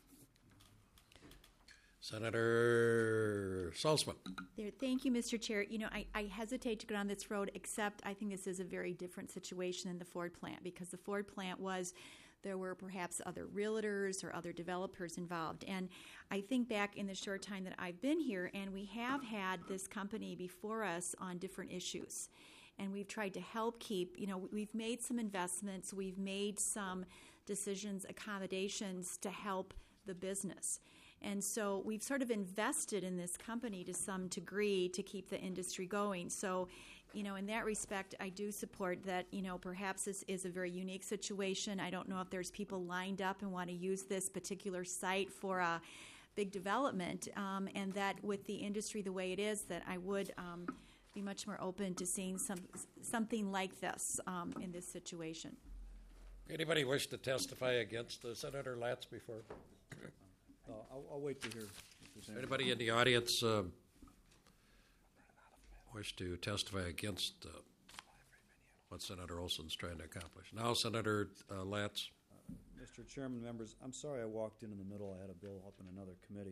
Senator Salzman. Thank you, Mr. Chair. I hesitate to go down this road, except I think this is a very different situation than the Ford plant, because the Ford plant there were perhaps other realtors or other developers involved. And I think back in the short time that I've been here, and we have had this company before us on different issues. And we've tried to help we've made some investments, we've made some decisions, accommodations to help the business. And so we've sort of invested in this company to some degree to keep the industry going. So, in that respect, I do support that, perhaps this is a very unique situation. I don't know if there's people lined up and want to use this particular site for a big development, and that with the industry the way it is, that I would be much more open to seeing something like this in this situation. Anybody wish to testify against Senator Latz before? I'll wait to hear. Anybody in the audience wish to testify against what Senator Olson's trying to accomplish. Now, Senator Latz. Mr. Chairman, members, I'm sorry I walked in the middle. I had a bill up in another committee.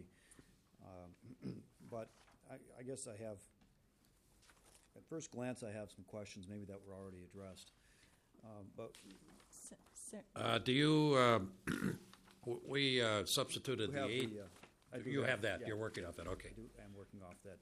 But I guess I have, at first glance, I have some questions maybe that were already addressed. But do you, we substituted the 8. You have that. Yeah. You're working off that. Okay. I'm working off that.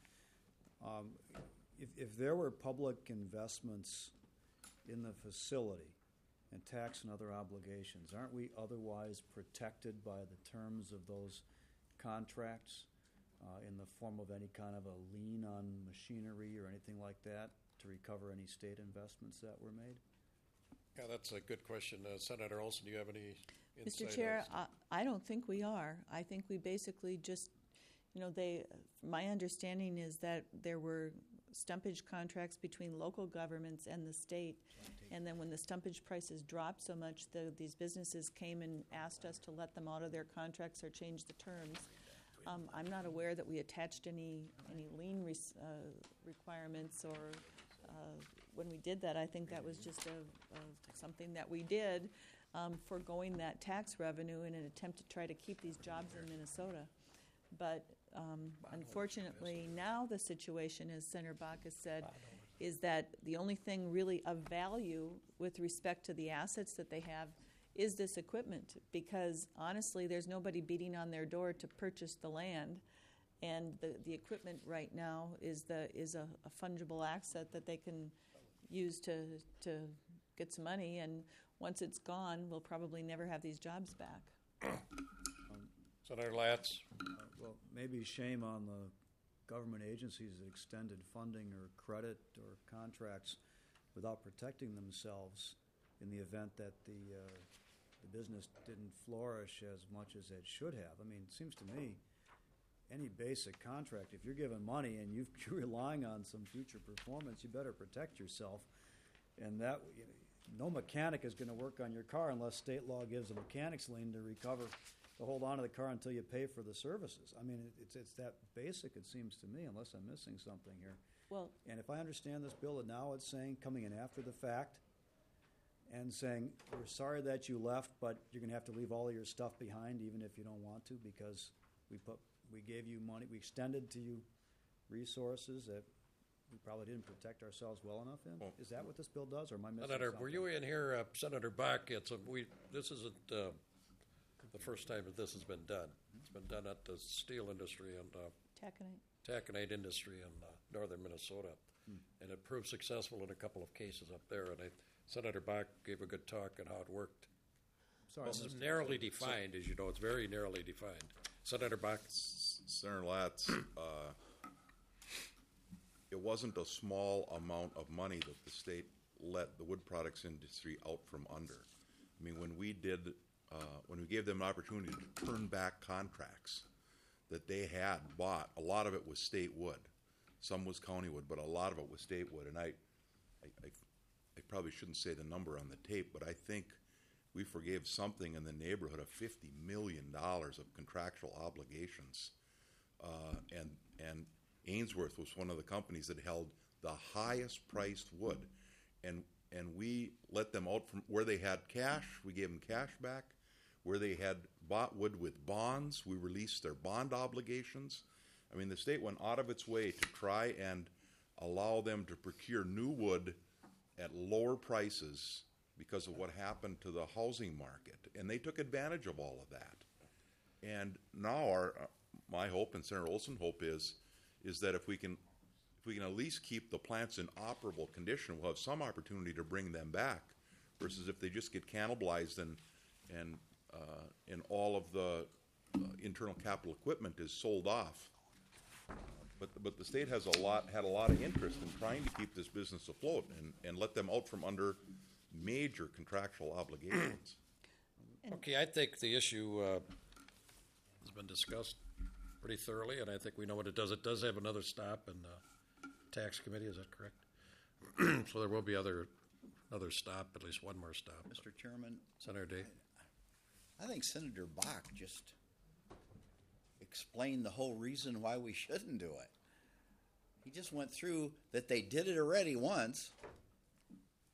If there were public investments in the facility and tax and other obligations, aren't we otherwise protected by the terms of those contracts in the form of any kind of a lien on machinery or anything like that to recover any state investments that were made? Yeah, that's a good question. Senator Olson, do you have any insight? Mr. Chair, I don't think we are. I think we basically just, my understanding is that there were stumpage contracts between local governments and the state, and then when the stumpage prices dropped so much, these businesses came and asked us to let them out of their contracts or change the terms. I'm not aware that we attached any lien requirements, or when we did that, I think that was just something that we did, foregoing that tax revenue in an attempt to try to keep these jobs in Minnesota. But unfortunately, now the situation, as Senator Bacchus said, is that the only thing really of value with respect to the assets that they have is this equipment, because honestly, there's nobody beating on their door to purchase the land, and the equipment right now is a fungible asset that they can use to get some money, and once it's gone, we'll probably never have these jobs back. Senator Latz. Well, maybe shame on the government agencies that extended funding or credit or contracts without protecting themselves in the event that the business didn't flourish as much as it should have. I mean, it seems to me any basic contract, if you're given money and you're relying on some future performance, you better protect yourself. And that, no mechanic is going to work on your car unless state law gives a mechanic's lien to hold on to the car until you pay for the services. I mean, it's that basic, it seems to me, unless I'm missing something here. Well, and if I understand this bill, now it's saying, coming in after the fact, and saying, we're sorry that you left, but you're going to have to leave all of your stuff behind, even if you don't want to, because we gave you money, we extended to you resources that we probably didn't protect ourselves well enough in. Is that what this bill does, or am I missing Senator, something? were you in here, Senator Bach? This isn't the first time that this has been done. It's been done at the steel industry and taconite industry in northern Minnesota, and it proved successful in a couple of cases up there. And Senator Bach gave a good talk on how it worked. Sorry, well, it's narrowly defined, as you know. It's very narrowly defined. Senator Bach. Senator Latz, it wasn't a small amount of money that the state let the wood products industry out from under. I mean, when we gave them an opportunity to turn back contracts that they had bought, a lot of it was state wood. Some was county wood, but a lot of it was state wood. And I probably shouldn't say the number on the tape, but I think we forgave something in the neighborhood of $50 million of contractual obligations. And Ainsworth was one of the companies that held the highest priced wood. And we let them out from where they had cash, we gave them cash back. Where they had bought wood with bonds, we released their bond obligations. I mean, the state went out of its way to try and allow them to procure new wood at lower prices because of what happened to the housing market. And they took advantage of all of that. And now my hope and Senator Olson's hope is that if we can at least keep the plants in operable condition, we'll have some opportunity to bring them back, versus if they just get cannibalized and all of the internal capital equipment is sold off. But the state had a lot of interest in trying to keep this business afloat and let them out from under major contractual obligations. Okay, I think the issue has been discussed pretty thoroughly, and I think we know what it does. It does have another stop in the tax committee. Is that correct? So there will be another stop, at least one more stop. Mr. Chairman, Senator Day. I think Senator Bach just explained the whole reason why we shouldn't do it. He just went through that they did it already once,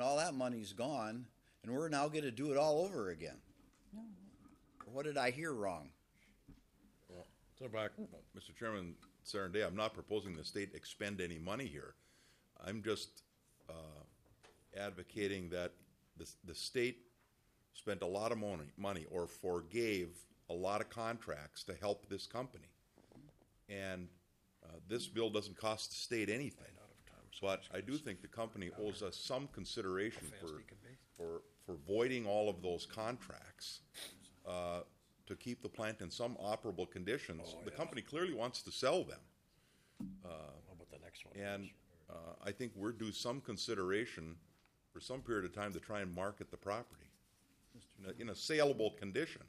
and all that money's gone, and we're now going to do it all over again. What did I hear wrong? Well, so back, Mr. Chairman, Sarah Day, I'm not proposing the state expend any money here. I'm just advocating that the state spent a lot of money or forgave a lot of contracts to help this company. And this bill doesn't cost the state anything. But I do think the company owes us some consideration for voiding all of those contracts to keep the plant in some operable conditions. The company clearly wants to sell them. And I think we're due some consideration for some period of time to try and market the property in a saleable condition.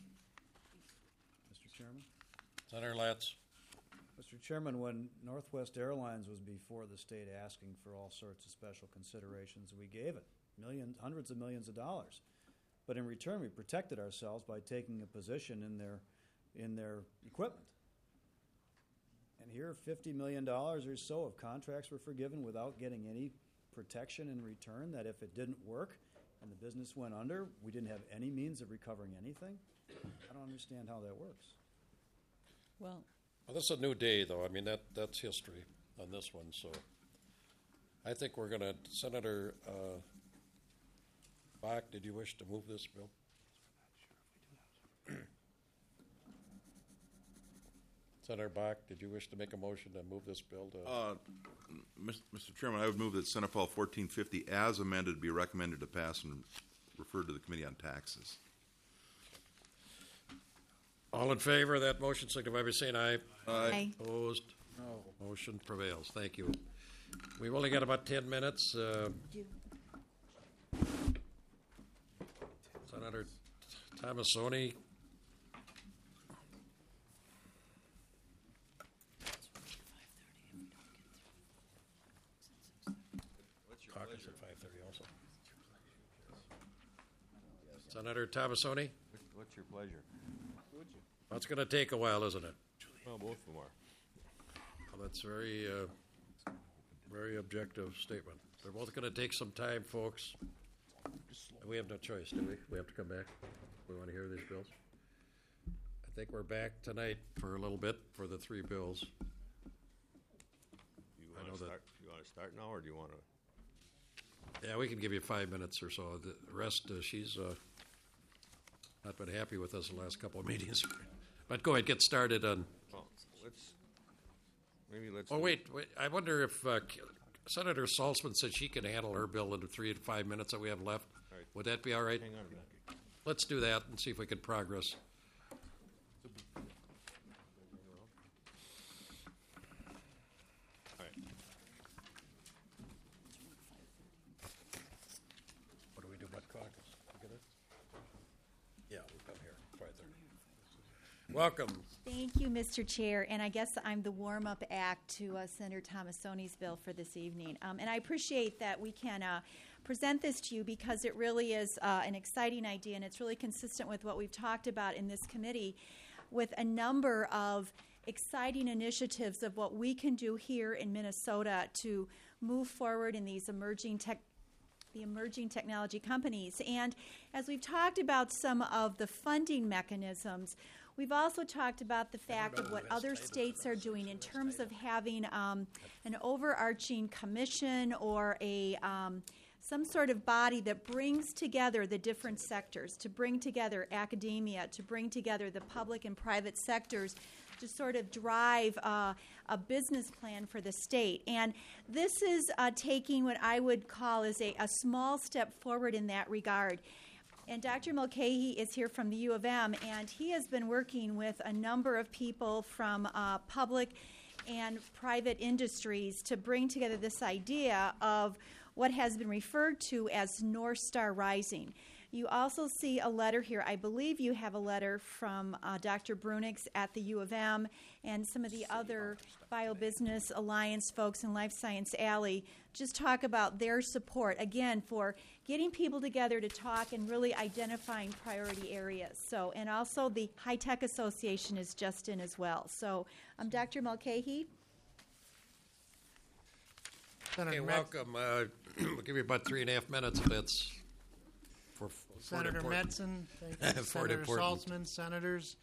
Mr. Chairman? Senator Latz. Mr. Chairman, when Northwest Airlines was before the state asking for all sorts of special considerations, we gave it hundreds of millions of dollars. But in return, we protected ourselves by taking a position in their equipment. And here, $50 million or so of contracts were forgiven without getting any protection in return, that if it didn't work and the business went under, we didn't have any means of recovering anything. I don't understand how that works. Well, this is a new day, though. I mean, that's history on this one. So I think we're going to, Senator Bach, did you wish to move this bill? Senator Bach, did you wish to make a motion to move this bill to? Mr. Chairman, I would move that Senate File 1450 as amended be recommended to pass and referred to the Committee on Taxes. All in favor of that motion, signify by saying aye. Aye. Opposed? No. Motion prevails. Thank you. We've only got about 10 minutes. Senator Tomassoni. Caucus at 5:30 also. Senator Tomassoni. What's your pleasure? That's going to take a while, isn't it? Well, both of them are. Well, that's very, very objective statement. They're both going to take some time, folks. And we have no choice, do we? We have to come back. We want to hear these bills. I think we're back tonight for a little bit for the three bills. You want to start now, or do you want to? Yeah, we can give you 5 minutes or so. The rest, she's not been happy with us the last couple of meetings. But go ahead, get started on. Well, let's. Oh, wait. I wonder if Senator Salzman said she can handle her bill in the 3 to 5 minutes that we have left. All right. Would that be all right? Hang on a minute. Let's do that and see if we can progress. All right. What do we do about caucus? Yeah, we'll come here, 5:30. Welcome. Thank you, Mr. Chair. And I guess I'm the warm-up act to Senator Tomassoni's bill for this evening. And I appreciate that we can present this to you because it really is an exciting idea, and it's really consistent with what we've talked about in this committee with a number of exciting initiatives of what we can do here in Minnesota to move forward in these emerging technology companies. And as we've talked about some of the funding mechanisms, we've also talked about the fact of what other states are doing in terms of having an overarching commission or some sort of body that brings together the different sectors, to bring together academia, to bring together the public and private sectors to sort of drive a business plan for the state. And this is taking what I would call is a small step forward in that regard. And Dr. Mulcahy is here from the U of M, and he has been working with a number of people from public and private industries to bring together this idea of what has been referred to as North Star Rising. You also see a letter here. I believe you have a letter from Dr. Brunix at the U of M and some of the other Biobusiness Alliance folks in Life Science Alley. Just talk about their support, again, for getting people together to talk and really identifying priority areas. So, and also the High Tech Association is just in as well. So, Dr. Mulcahy. Okay, welcome. We'll give you about 3.5 minutes if that's for Senator important. Metzen, thank you. For Senator important. Saltzman, senators.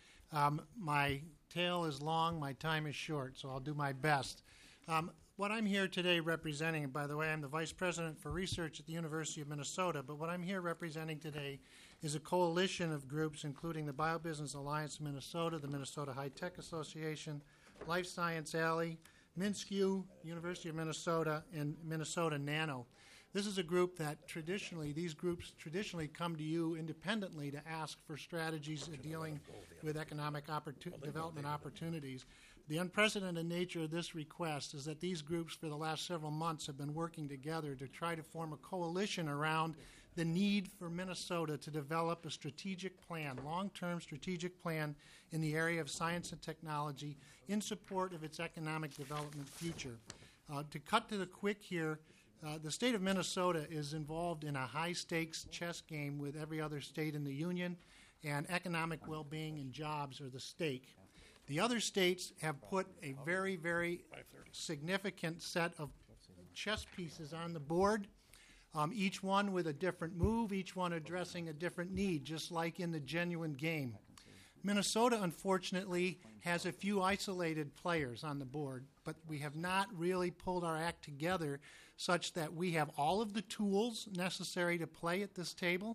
My tail is long, my time is short, so I'll do my best. What I'm here today representing, and by the way, I'm the Vice President for Research at the University of Minnesota, but what I'm here representing today is a coalition of groups, including the Biobusiness Alliance of Minnesota, the Minnesota High Tech Association, Life Science Alley, MinSkew, University of Minnesota, and Minnesota Nano. This is a group that these groups traditionally come to you independently to ask for strategies dealing with economic development opportunities. The unprecedented nature of this request is that these groups for the last several months have been working together to try to form a coalition around the need for Minnesota to develop a strategic plan, long-term strategic plan in the area of science and technology in support of its economic development future. To cut to the quick here, the state of Minnesota is involved in a high-stakes chess game with every other state in the union, and economic well-being and jobs are the stake. The other states have put a very, very significant set of chess pieces on the board, each one with a different move, each one addressing a different need, just like in the genuine game. Minnesota, unfortunately, has a few isolated players on the board, but we have not really pulled our act together such that we have all of the tools necessary to play at this table.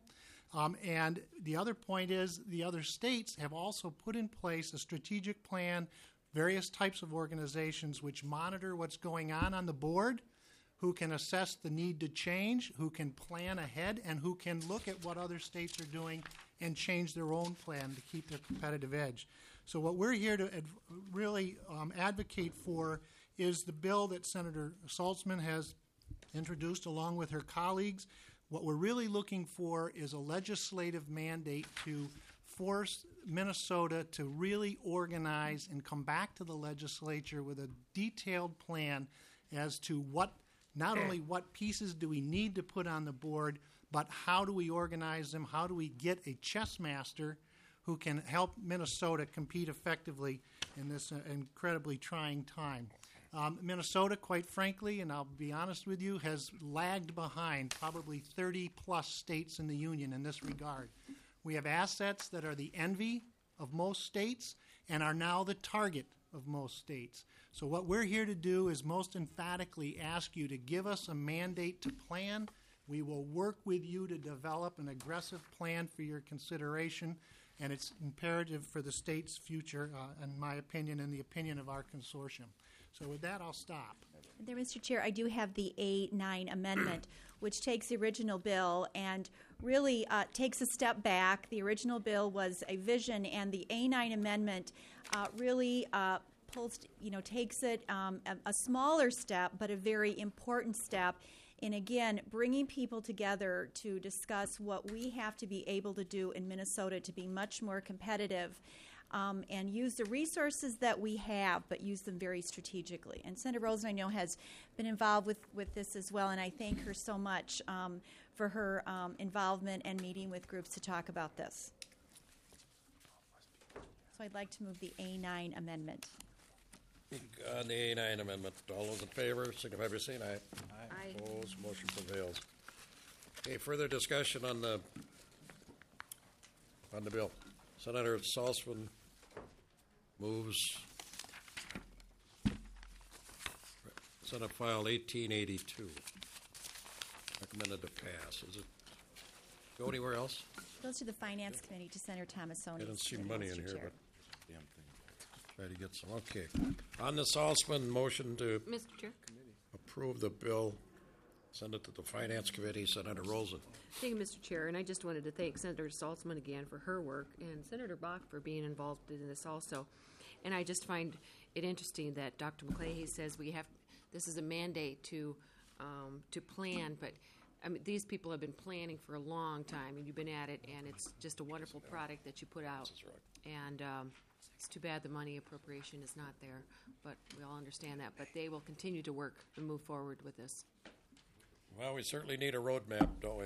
And the other point is the other states have also put in place a strategic plan, various types of organizations which monitor what's going on the board, who can assess the need to change, who can plan ahead, and who can look at what other states are doing and change their own plan to keep their competitive edge. So what we're here to really advocate for is the bill that Senator Saltzman has introduced along with her colleagues. What we're really looking for is a legislative mandate to force Minnesota to really organize and come back to the legislature with a detailed plan as to not only what pieces do we need to put on the board, but how do we organize them? How do we get a chess master who can help Minnesota compete effectively in this incredibly trying time? Minnesota, quite frankly, and I'll be honest with you, has lagged behind probably 30-plus states in the union in this regard. We have assets that are the envy of most states and are now the target of most states. So what we're here to do is most emphatically ask you to give us a mandate to plan. We will work with you to develop an aggressive plan for your consideration, and it's imperative for the state's future, in my opinion, and the opinion of our consortium. So with that, I'll stop. There, Mr. Chair, I do have the A9 amendment, which takes the original bill and really takes a step back. The original bill was a vision, and the A9 amendment really takes it a smaller step, but a very important step in, again, bringing people together to discuss what we have to be able to do in Minnesota to be much more competitive. And use the resources that we have, but use them very strategically. And Senator Rosen, I know, has been involved with this as well, and I thank her so much for her involvement and meeting with groups to talk about this. So I'd like to move the A9 amendment. On the A9 amendment, all those in favor, signify by saying aye. Aye. Opposed, motion prevails. Okay, further discussion on the bill. Senator Saltzman moves Senate File 1882. Recommended to pass. Is it go anywhere else? Goes to the Finance Committee to Senator Thomasoni. I didn't see money in here, Chair. but try to get some. Okay. On the Saltzman motion to Mr. Chair. approve the bill, send it to the Finance Committee, Senator Rosen. Thank you, Mr. Chair, and I just wanted to thank Senator Saltzman again for her work and Senator Bach for being involved in this also. And I just find it interesting that Dr. McCleahy says this is a mandate to plan, but I mean, these people have been planning for a long time, and you've been at it, and it's just a wonderful product that you put out. And it's too bad the money appropriation is not there, but we all understand that. But they will continue to work and move forward with this. Well, we certainly need a roadmap, don't we?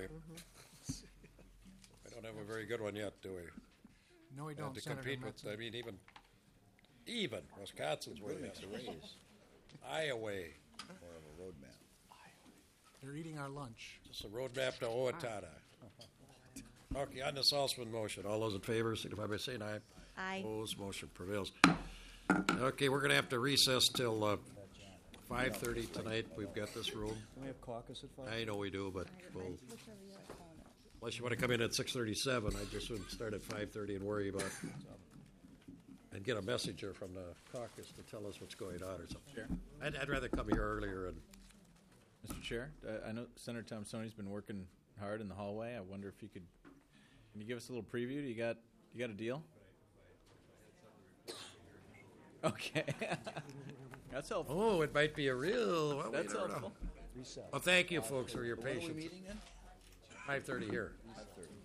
We don't have a very good one yet, do we? No, we And don't, to Senator compete with, Metzen. I mean, even Wisconsin's way ahead. Iowa. More of a roadmap. They're eating our lunch. Just a roadmap to Owatonna. Okay, on the Salzman motion, all those in favor signify by saying aye. Aye. Opposed, motion prevails. Okay, we're going to have to recess till 5:30 tonight. We've got this room. Can we have caucus at 5? I know we do, but we'll, unless you want to come in at 6:37, I just would start at 5:30 and worry about and get a messenger from the caucus to tell us what's going on or something. Sure. I'd rather come here earlier and. Mr. Chair, I know Senator Thompsoni's been working hard in the hallway. I wonder if you could, can you give us a little preview? You got a deal? Okay. That's helpful. Oh, it might be a real. Well, That's helpful. Well, thank you, folks, for your What are we patience. meeting in? 5:30 here. 5:30.